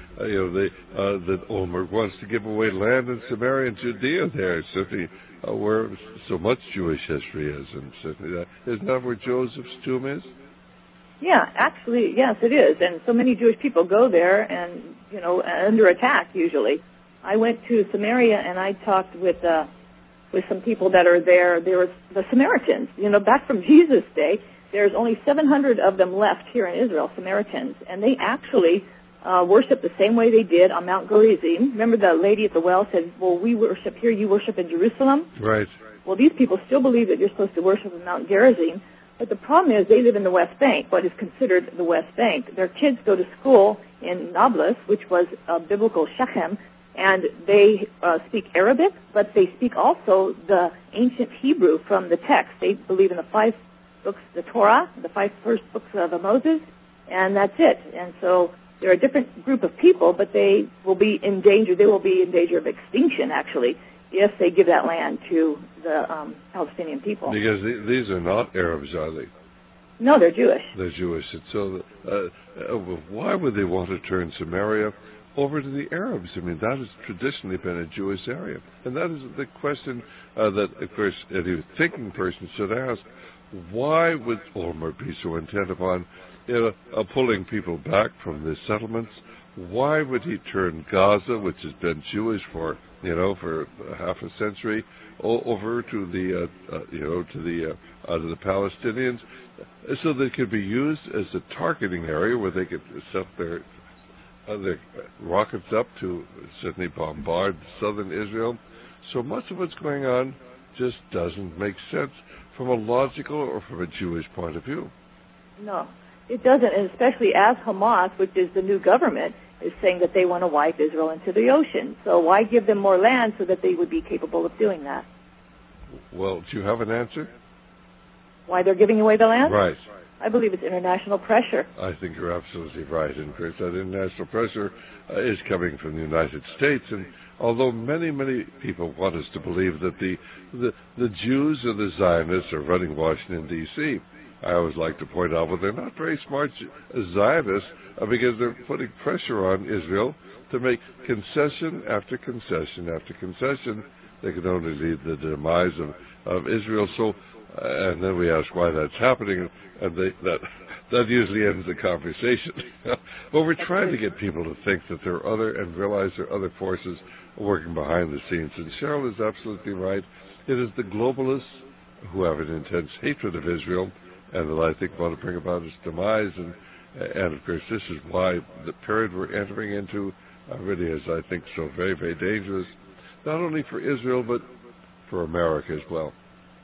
that Omar wants to give away land in Samaria and Judea. There, certainly where so much Jewish history is, and certainly isn't that where Joseph's tomb is? Yeah, actually, yes, it is. And so many Jewish people go there, and under attack usually. I went to Samaria and I talked with some people that are there. There was the Samaritans. Back from Jesus' day, there's only 700 of them left here in Israel, Samaritans, and they actually worship the same way they did on Mount Gerizim. Remember the lady at the well said, well, we worship here, you worship in Jerusalem? Right. Well, these people still believe that you're supposed to worship on Mount Gerizim, but the problem is they live in the West Bank, what is considered the West Bank. Their kids go to school in Nablus, which was biblical Shechem, and they speak Arabic, but they speak also the ancient Hebrew from the text. They believe in the 5 books, the Torah, the 5 first books of Moses, and that's it. And so they're a different group of people, but they will be in danger. They will be in danger of extinction, actually, if they give that land to the Palestinian people. Because these are not Arabs, are they? No, they're Jewish. They're Jewish. And so why would they want to turn Samaria over to the Arabs? I mean, that has traditionally been a Jewish area. And that is the question that, of course, any thinking person should ask. Why would Omar be so intent upon pulling people back from the settlements? Why would he turn Gaza, which has been Jewish for half a century, over to the the Palestinians, so they could be used as a targeting area where they could set their rockets up to certainly bombard southern Israel? So much of what's going on just doesn't make sense from a logical or from a Jewish point of view. No, it doesn't, and especially as Hamas, which is the new government, is saying that they want to wipe Israel into the ocean. So why give them more land so that they would be capable of doing that? Well, do you have an answer? Why they're giving away the land? Right. I believe it's international pressure. I think you're absolutely right. And, Chris, that international pressure is coming from the United States. And although many, many people want us to believe that the Jews or the Zionists are running Washington, D.C., I always like to point out, well, they're not very smart Zionists because they're putting pressure on Israel to make concession after concession after concession. They can only lead the demise of Israel. So, and then we ask why that's happening, and that usually ends the conversation. But we're trying to get people to think that there are other, and realize there are other forces working behind the scenes. And Cheryl is absolutely right. It is the globalists who have an intense hatred of Israel, and that I think want to bring about its demise. And of course, this is why the period we're entering into really is, I think, so very, very dangerous, not only for Israel, but for America as well.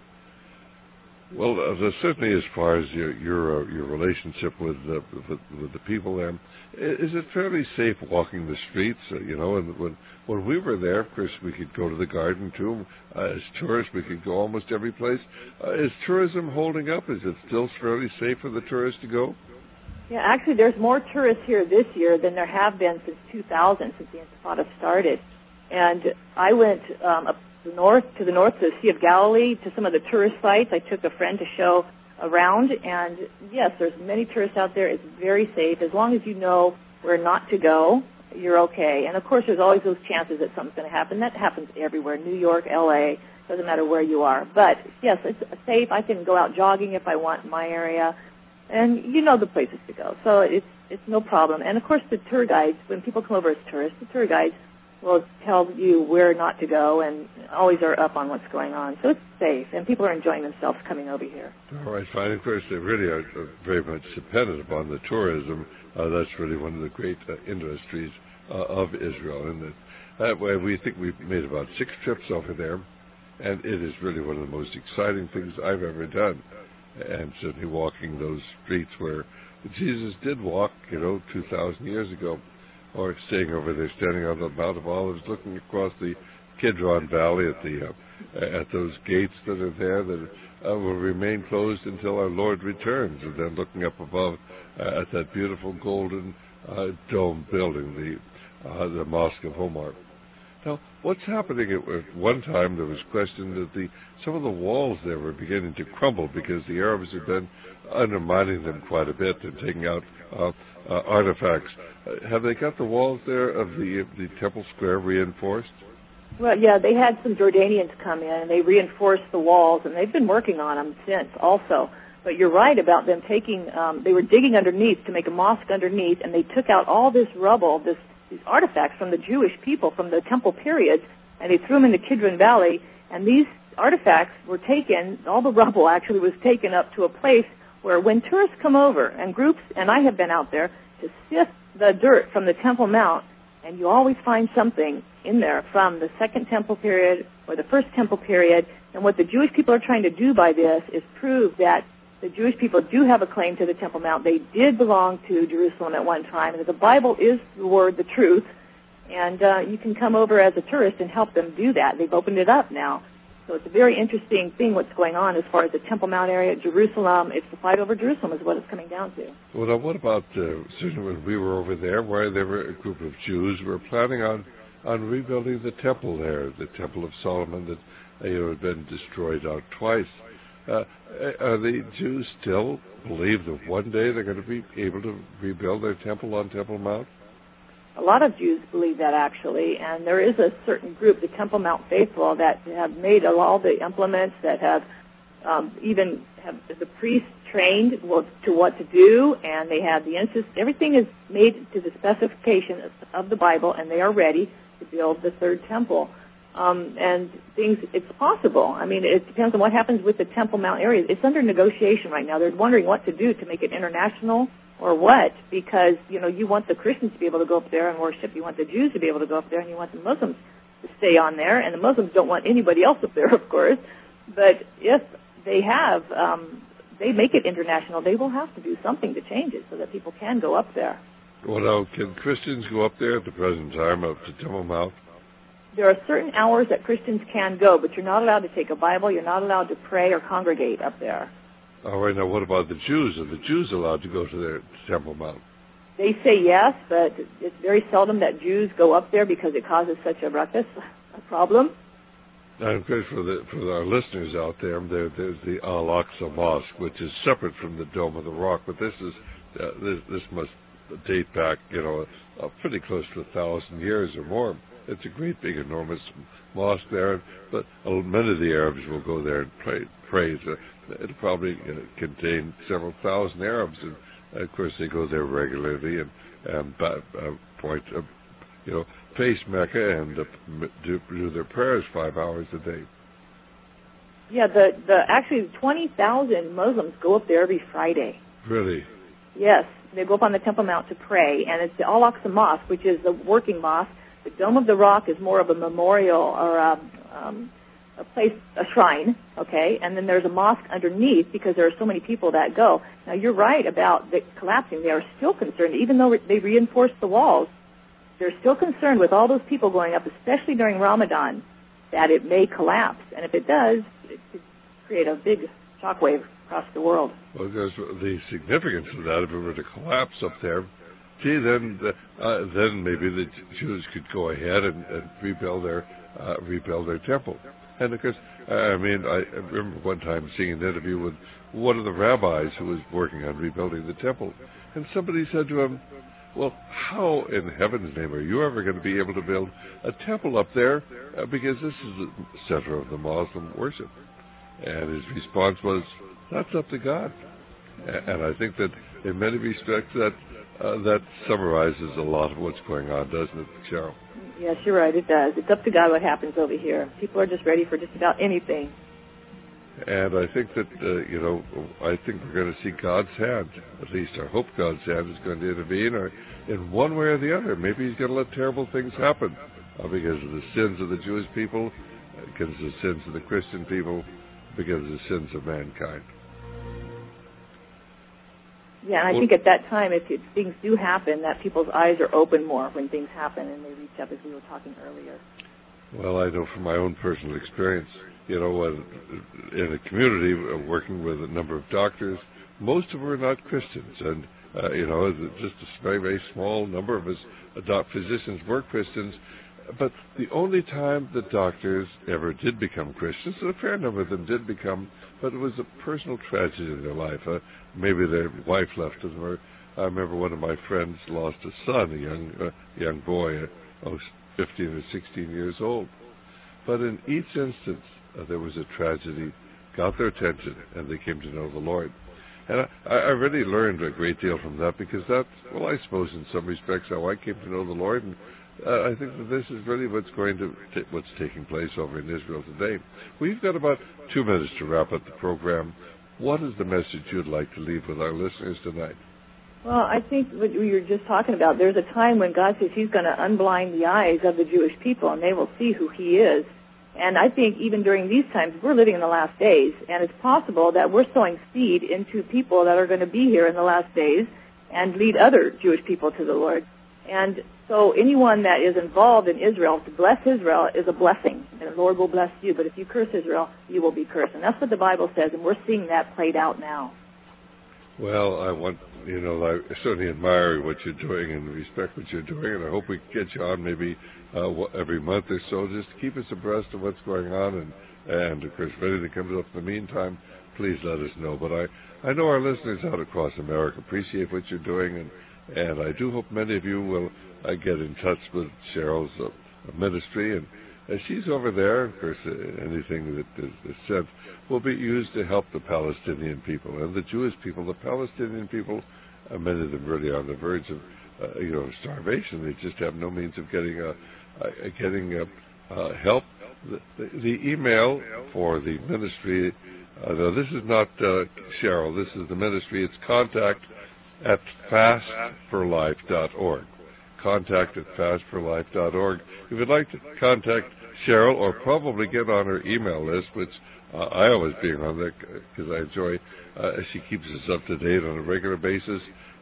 Well, certainly as far as your relationship with the people there, is it fairly safe walking the streets? And when we were there, of course, we could go to the garden too. As tourists, we could go almost every place. Is tourism holding up? Is it still fairly safe for the tourists to go? Yeah, actually, there's more tourists here this year than there have been since 2000, since the Intifada started. And I went up to the north to the Sea of Galilee, to some of the tourist sites. I took a friend to show around, and yes, there's many tourists out there. It's very safe. As long as you know where not to go, you're okay. And of course, there's always those chances that something's going to happen. That happens everywhere, New York, LA, Doesn't matter where you are. But, yes, it's safe. I can go out jogging if I want in my area. And you know the places to go. So it's no problem. And, of course, the tour guides, when people come over as tourists, the tour guides will tell you where not to go and always are up on what's going on. So it's safe, and people are enjoying themselves coming over here. All right, fine. Of course, they really are very much dependent upon the tourism. That's really one of the great industries of Israel. And that way, we think we've made about 6 trips over there, and it is really one of the most exciting things I've ever done. And certainly walking those streets where Jesus did walk, 2,000 years ago, or staying over there, standing on the Mount of Olives, looking across the Kidron Valley at those gates that are there that will remain closed until our Lord returns, and then looking up above at that beautiful golden dome building, the Mosque of Omar. Now, what's happening? At one time, there was question that some of the walls there were beginning to crumble because the Arabs had been undermining them quite a bit and taking out artifacts. Have they got the walls there of the Temple Square reinforced? Well, yeah, they had some Jordanians come in, and they reinforced the walls, and they've been working on them since also. But you're right about them they were digging underneath to make a mosque underneath, and they took out all this rubble, these artifacts from the Jewish people from the temple periods, and they threw them in the Kidron Valley, and these artifacts were taken, all the rubble actually was taken up to a place where when tourists come over, and groups, and I have been out there, to sift the dirt from the Temple Mount, and you always find something in there from the Second Temple period or the First Temple period, and what the Jewish people are trying to do by this is prove that the Jewish people do have a claim to the Temple Mount. They did belong to Jerusalem at one time, and the Bible is the word, the truth, and you can come over as a tourist and help them do that. They've opened it up now. So it's a very interesting thing what's going on as far as the Temple Mount area, Jerusalem. It's the fight over Jerusalem is what it's coming down to. Well, now what about, certainly when we were over there, where there were a group of Jews who were planning on rebuilding the temple there, the Temple of Solomon that had been destroyed out twice. Are the Jews still believe that one day they're going to be able to rebuild their temple on Temple Mount? A lot of Jews believe that, actually, and there is a certain group, the Temple Mount Faithful, that have made all the implements, that have even have the priests trained to what to do, and they have the incense. Everything is made to the specification of the Bible, and they are ready to build the third temple. And it's possible. I mean, it depends on what happens with the Temple Mount area. It's under negotiation right now. They're wondering what to do to make it international or what, because, you want the Christians to be able to go up there and worship. You want the Jews to be able to go up there, and you want the Muslims to stay on there. And the Muslims don't want anybody else up there, of course. But if they they make it international, they will have to do something to change it so that people can go up there. Well, now, can Christians go up there at the present time up to Temple Mount? There are certain hours that Christians can go, but you're not allowed to take a Bible. You're not allowed to pray or congregate up there. All right, now what about the Jews? Are the Jews allowed to go to their Temple Mount? They say yes, but it's very seldom that Jews go up there because it causes such a ruckus, a problem. And of course, for our listeners out there's the Al-Aqsa Mosque, which is separate from the Dome of the Rock, but this must date back, pretty close to 1,000 years or more. It's a great, big, enormous mosque there, but many of the Arabs will go there and pray. It'll probably contain several thousand Arabs, and of course they go there regularly and face Mecca and do their prayers 5 hours a day. Yeah, actually 20,000 Muslims go up there every Friday. Really? Yes, they go up on the Temple Mount to pray, and it's the Al-Aqsa Mosque, which is the working mosque. The Dome of the Rock is more of a memorial or a place, a shrine, okay? And then there's a mosque underneath because there are so many people that go. Now, you're right about the collapsing. They are still concerned, even though they reinforced the walls, they're still concerned with all those people going up, especially during Ramadan, that it may collapse. And if it does, it could create a big shockwave across the world. Well, there's the significance of that. If it were to collapse up there, then maybe the Jews could go ahead and rebuild their temple. And of course, I remember one time seeing an interview with one of the rabbis who was working on rebuilding the temple, and somebody said to him, Well, how in heaven's name are you ever going to be able to build a temple up there? Because this is the center of the Muslim worship. And his response was, that's up to God. And I think that in many respects that summarizes a lot of what's going on, doesn't it, Cheryl? Yes, you're right, it does. It's up to God what happens over here. People are just ready for just about anything. And I think that, I think we're going to see God's hand. At least I hope God's hand is going to intervene, or in one way or the other. Maybe he's going to let terrible things happen because of the sins of the Jewish people, because of the sins of the Christian people, because of the sins of mankind. Yeah, and I think at that time, if things do happen, that people's eyes are open more when things happen and they reach up, as we were talking earlier. Well, I know from my own personal experience, in a community working with a number of doctors, most of them are not Christians. And, just a very, very small number of us physicians were Christians. But the only time the doctors ever did become Christians, and a fair number of them did become, but it was a personal tragedy in their life. Maybe their wife left them, or I remember one of my friends lost a son, a young boy, 15 or 16 years old. But in each instance, there was a tragedy, got their attention, and they came to know the Lord. And I really learned a great deal from that, because that's, I suppose in some respects how I came to know the Lord. And I think that this is really what's taking place over in Israel today. We've got about 2 minutes to wrap up the program. What is the message you'd like to leave with our listeners tonight? Well, I think what we were just talking about, there's a time when God says he's going to unblind the eyes of the Jewish people, and they will see who he is. And I think even during these times, we're living in the last days, and it's possible that we're sowing seed into people that are going to be here in the last days and lead other Jewish people to the Lord. And so anyone that is involved in Israel, to bless Israel is a blessing, and the Lord will bless you. But if you curse Israel, you will be cursed. And that's what the Bible says, and we're seeing that played out now. Well, I certainly admire what you're doing and respect what you're doing, and I hope we can get you on maybe every month or so just to keep us abreast of what's going on. And of course, if anything comes up in the meantime, please let us know. But I know our listeners out across America appreciate what you're doing, and I do hope many of you will get in touch with Cheryl's ministry. And she's over there. Of course, anything that is sent will be used to help the Palestinian people and the Jewish people. The Palestinian people, many of them really on the verge of starvation. They just have no means of getting help. The email for the ministry, no, this is not Cheryl. This is the ministry. It's contact@fastforlife.org. Contact@fastforlife.org. If you'd like to contact Cheryl, or probably get on her email list, which I always being on there because I enjoy, she keeps us up to date on a regular basis.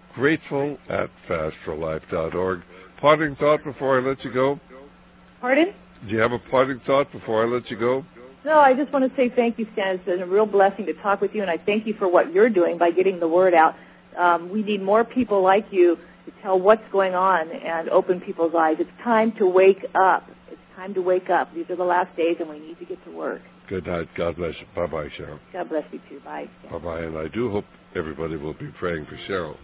Grateful@fastforlife.org. Parting thought before I let you go? Pardon? Do you have a parting thought before I let you go? No, I just want to say thank you, Stan. It's been a real blessing to talk with you, and I thank you for what you're doing by getting the word out. We need more people like you to tell what's going on and open people's eyes. It's time to wake up. It's time to wake up. These are the last days, and we need to get to work. Good night. God bless you. Bye-bye, Cheryl. God bless you, too. Bye. Bye-bye, and I do hope everybody will be praying for Cheryl.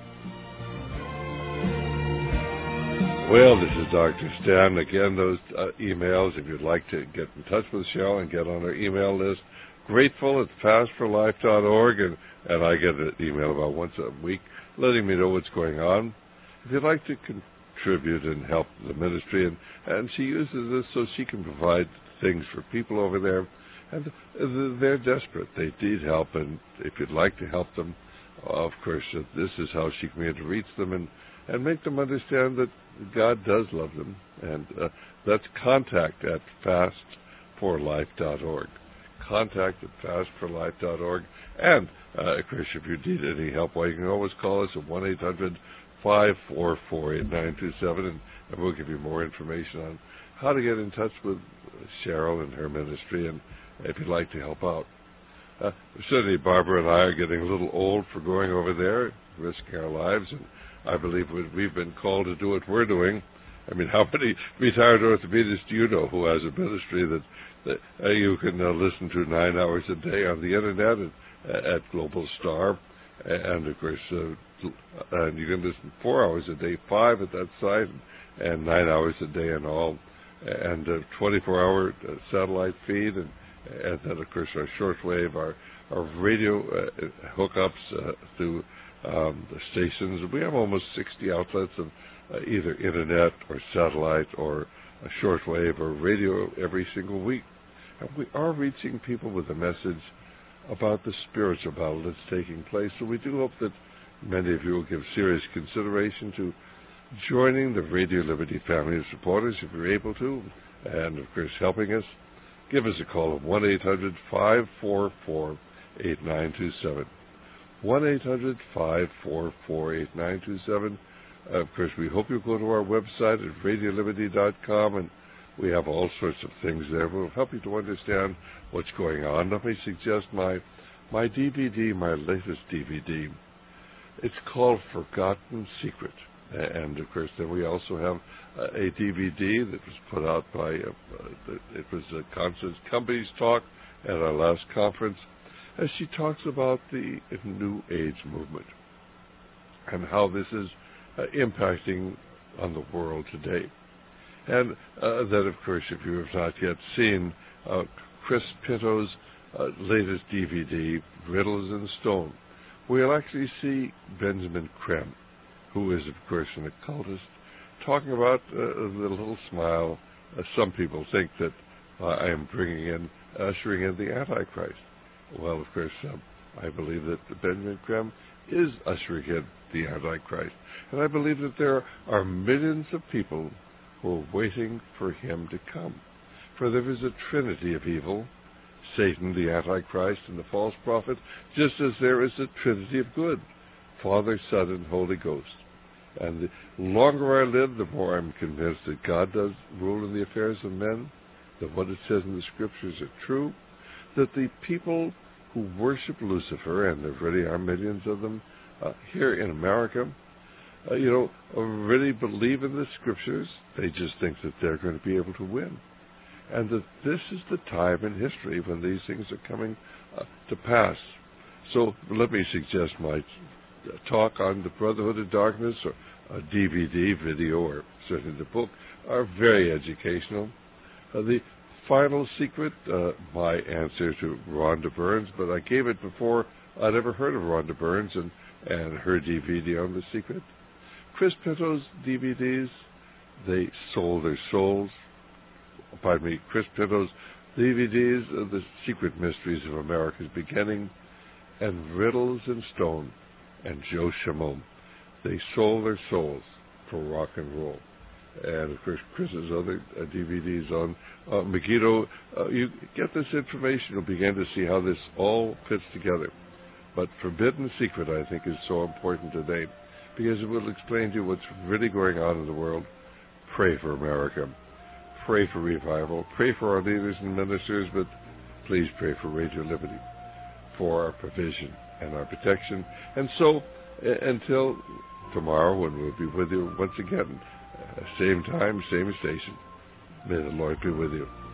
Well, this is Dr. Stan. Again, those emails, if you'd like to get in touch with Cheryl and get on her email list, grateful@fastforlife.org, and I get an email about once a week letting me know what's going on. If you'd like to contribute and help the ministry, and she uses this so she can provide things for people over there, and they're desperate. They need help, and if you'd like to help them, of course, this is how she can begin to reach them and make them understand that God does love them. And that's contact@fastforlife.org. Contact@fastforlife.org. And, of course, if you need any help, you can always call us at 1-800-544-8927, and we'll give you more information on how to get in touch with Cheryl and her ministry, and if you'd like to help out. Certainly, Barbara and I are getting a little old for going over there, risking our lives, and I believe we've been called to do what we're doing. I mean, how many retired orthopedists do you know who has a ministry that you can listen to 9 hours a day on the Internet at Global Star? And of course, and you can listen 4 hours a day, 5 at that site, and 9 hours a day in all, and a 24-hour satellite feed, and then of course our shortwave, our radio hookups through the stations. We have almost 60 outlets of either internet or satellite or a shortwave or radio every single week. And we are reaching people with a message about the spiritual battle that's taking place. So we do hope that many of you will give serious consideration to joining the Radio Liberty family of supporters if you're able to, and of course helping us. Give us a call at 1-800-544-8927. 1-800-544-8927. Of course, we hope you'll go to our website at radioliberty.com, and we have all sorts of things there. We'll help you to understand what's going on. Let me suggest my DVD, my latest DVD. It's called Forgotten Secret. And, of course, then we also have a DVD that was put out by, it was Constance Cumbie's talk at our last conference, as she talks about the New Age movement and how this is impacting on the world today. And that, of course, if you have not yet seen Chris Pinto's latest DVD, Riddles in Stone, we'll actually see Benjamin Creme, who is, of course, an occultist, talking about the little smile. Some people think that I am ushering in the Antichrist. Well, of course, I believe that Benjamin Creme is ushering in the Antichrist. And I believe that there are millions of people who are waiting for him to come. For there is a trinity of evil, Satan, the Antichrist, and the false prophet, just as there is a trinity of good, Father, Son, and Holy Ghost. And the longer I live, the more I'm convinced that God does rule in the affairs of men, that what it says in the Scriptures are true, that the people who worship Lucifer, and there really are millions of them here in America, really believe in the Scriptures. They just think that they're going to be able to win. And that this is the time in history when these things are coming to pass. So let me suggest my talk on the Brotherhood of Darkness, or a DVD, video, or certainly the book, are very educational. The Final Secret, my answer to Rhonda Burns, but I gave it before I'd ever heard of Rhonda Burns and her DVD on The Secret. Chris Pinto's DVDs, they sold their souls. Chris Pinto's DVDs, The Secret Mysteries of America's Beginning, and Riddles in Stone, and Joe Shimon. They sold their souls for rock and roll. And, of course, Chris's other DVDs on Megiddo. You get this information, you'll begin to see how this all fits together. But Forbidden Secret, I think, is so important today, because it will explain to you what's really going on in the world. Pray for America. Pray for revival. Pray for our leaders and ministers, but please pray for Radio Liberty, for our provision and our protection. And so, until tomorrow, when we'll be with you once again, same time, same station, may the Lord be with you.